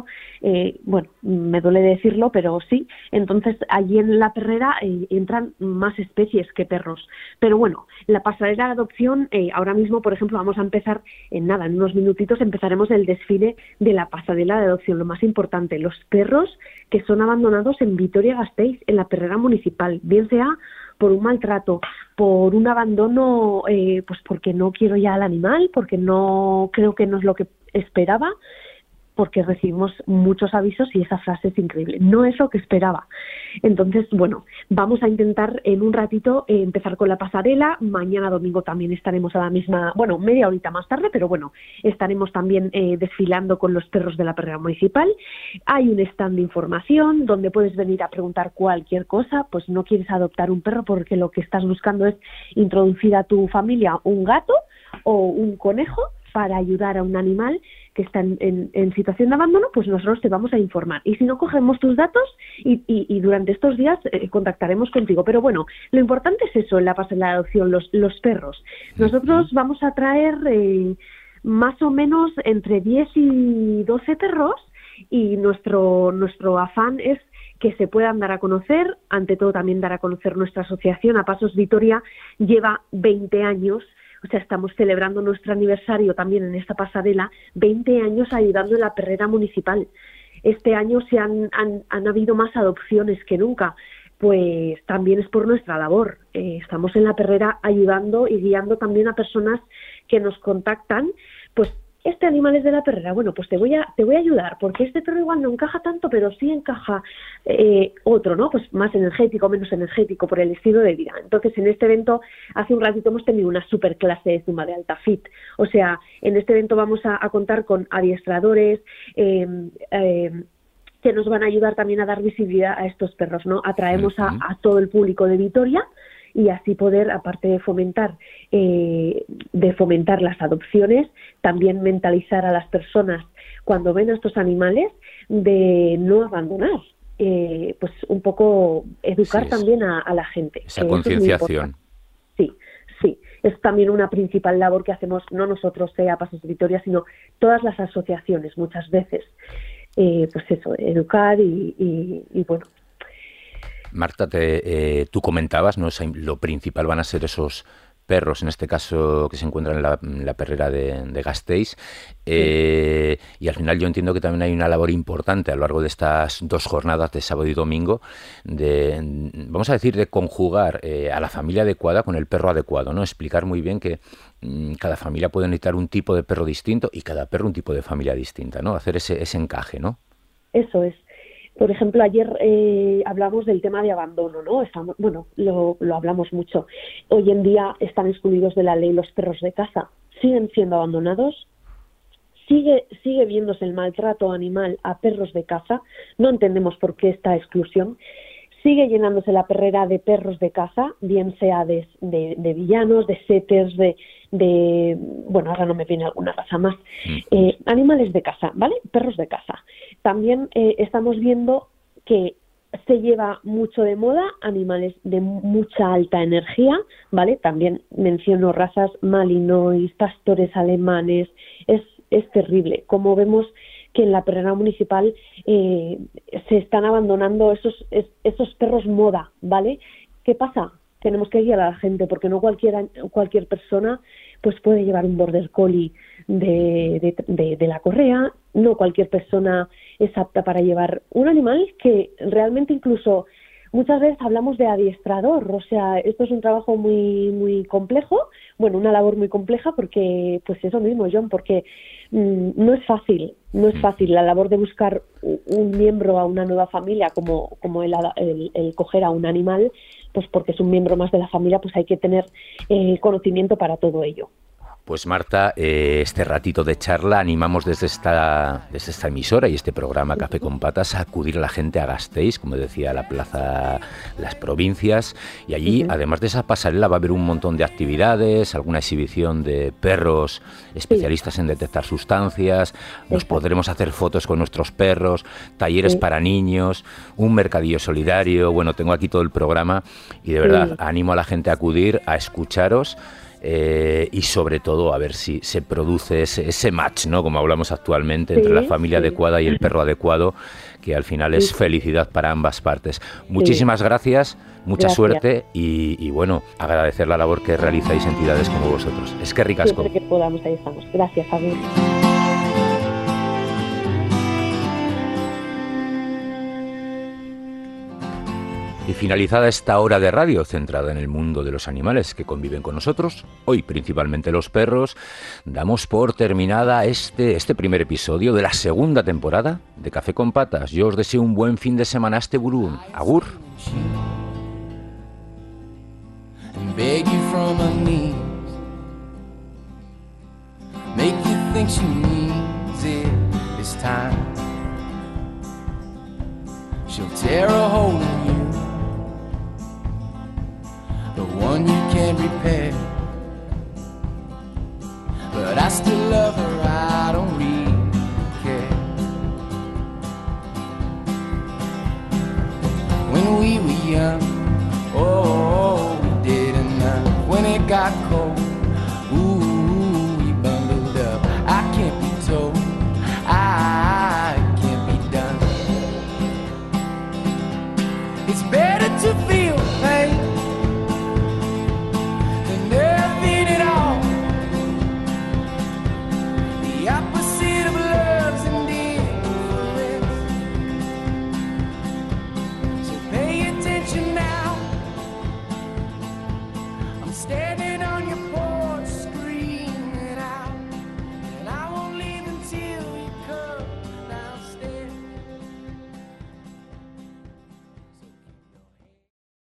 me duele decirlo, pero sí. Entonces, allí en la perrera entran más especies que perros. Pero bueno, la pasarela de adopción, ahora mismo, por ejemplo, vamos a empezar en unos minutitos, empezaremos el desfile de la pasarela de adopción. Lo más importante, los perros que son abandonados en Vitoria-Gasteiz, en la perrera municipal, bien sea por un maltrato, por un abandono, pues porque no quiero ya al animal, porque no creo que no es lo que esperaba, porque recibimos muchos avisos y esa frase es increíble, no es lo que esperaba. Entonces, vamos a intentar en un ratito empezar con la pasarela. Mañana domingo también estaremos a la misma, media horita más tarde, pero estaremos también desfilando con los perros de la perrera municipal. Hay un stand de información donde puedes venir a preguntar cualquier cosa, pues no quieres adoptar un perro porque lo que estás buscando es introducir a tu familia un gato o un conejo para ayudar a un animal que está en situación de abandono, pues nosotros te vamos a informar. Y si no, cogemos tus datos y durante estos días contactaremos contigo. Pero lo importante es eso en la pasarela de adopción, los perros. Nosotros vamos a traer más o menos entre 10 y 12 perros y nuestro afán es que se puedan dar a conocer, ante todo también dar a conocer nuestra asociación. APASOS Vitoria lleva 20 años, o sea, estamos celebrando nuestro aniversario también en esta pasarela, 20 años ayudando en la perrera municipal. Este año han habido más adopciones que nunca, pues también es por nuestra labor. Estamos en la perrera ayudando y guiando también a personas que nos contactan, pues este animal es de la perrera, pues te voy a ayudar, porque este perro igual no encaja tanto, pero sí encaja otro, ¿no? Pues más energético, menos energético, por el estilo de vida. Entonces, en este evento, hace un ratito hemos tenido una super clase de zumba de alta fit. O sea, en este evento vamos a contar con adiestradores, que nos van a ayudar también a dar visibilidad a estos perros, ¿no? Atraemos a todo el público de Vitoria y así poder, aparte de fomentar las adopciones, también mentalizar a las personas cuando ven a estos animales de no abandonar, pues un poco educar también a la gente. Esa concienciación. Sí, es también una principal labor que hacemos, no nosotros, APASOS Vitoria, sino todas las asociaciones muchas veces. Pues eso, educar y bueno. Marta, tú comentabas, ¿no? Lo principal van a ser esos perros, en este caso que se encuentran en la perrera de Gasteiz, y al final yo entiendo que también hay una labor importante a lo largo de estas 2 jornadas de sábado y domingo vamos a decir, de conjugar a la familia adecuada con el perro adecuado, ¿no? Explicar muy bien que cada familia puede necesitar un tipo de perro distinto y cada perro un tipo de familia distinta, ¿no? Hacer ese encaje, ¿no? Eso es. Por ejemplo, ayer hablamos del tema de abandono, ¿no? Lo hablamos mucho. Hoy en día están excluidos de la ley los perros de caza. Siguen siendo abandonados. Sigue viéndose el maltrato animal a perros de caza. No entendemos por qué esta exclusión. Sigue llenándose la perrera de perros de caza, bien sea de villanos, de setters, bueno, ahora no me viene alguna raza más. Animales de caza, ¿vale? Perros de caza. También estamos viendo que se lleva mucho de moda animales de mucha alta energía, ¿vale? También menciono razas Malinois, pastores alemanes. Es terrible. Como vemos que en la perrera municipal se están abandonando esos perros moda, ¿vale? ¿Qué pasa? Tenemos que guiar a la gente, porque no cualquier persona pues puede llevar un border collie de la correa, no cualquier persona es apta para llevar un animal que realmente incluso muchas veces hablamos de adiestrador, o sea, esto es un trabajo muy muy complejo, bueno, una labor muy compleja porque, pues eso mismo, John, porque no es fácil la labor de buscar un miembro a una nueva familia como el coger a un animal, pues porque es un miembro más de la familia, pues hay que tener conocimiento para todo ello. Pues Marta, este ratito de charla animamos desde esta emisora y este programa Café con Patas a acudir a la gente a Gasteiz, como decía, a la plaza Las Provincias, y allí, además de esa pasarela, va a haber un montón de actividades, alguna exhibición de perros especialistas en detectar sustancias, nos podremos hacer fotos con nuestros perros, talleres para niños, un mercadillo solidario. Bueno, tengo aquí todo el programa y de verdad animo a la gente a acudir, a escucharos. Y sobre todo a ver si se produce ese match, ¿no? Como hablamos actualmente, entre la familia adecuada y el perro adecuado, que al final es felicidad para ambas partes. Muchísimas gracias, mucha suerte y bueno, agradecer la labor que realizáis entidades como vosotros. Es que ricasco. Siempre que podamos, ahí estamos. Gracias, Javier. Y finalizada esta hora de radio centrada en el mundo de los animales que conviven con nosotros, hoy principalmente los perros, damos por terminada este primer episodio de la segunda temporada de Café con Patas. Yo os deseo un buen fin de semana. Este burún. Agur. The one you can't repair, but I still love her, I don't really care. When we were young, oh, we didn't know when it got cold.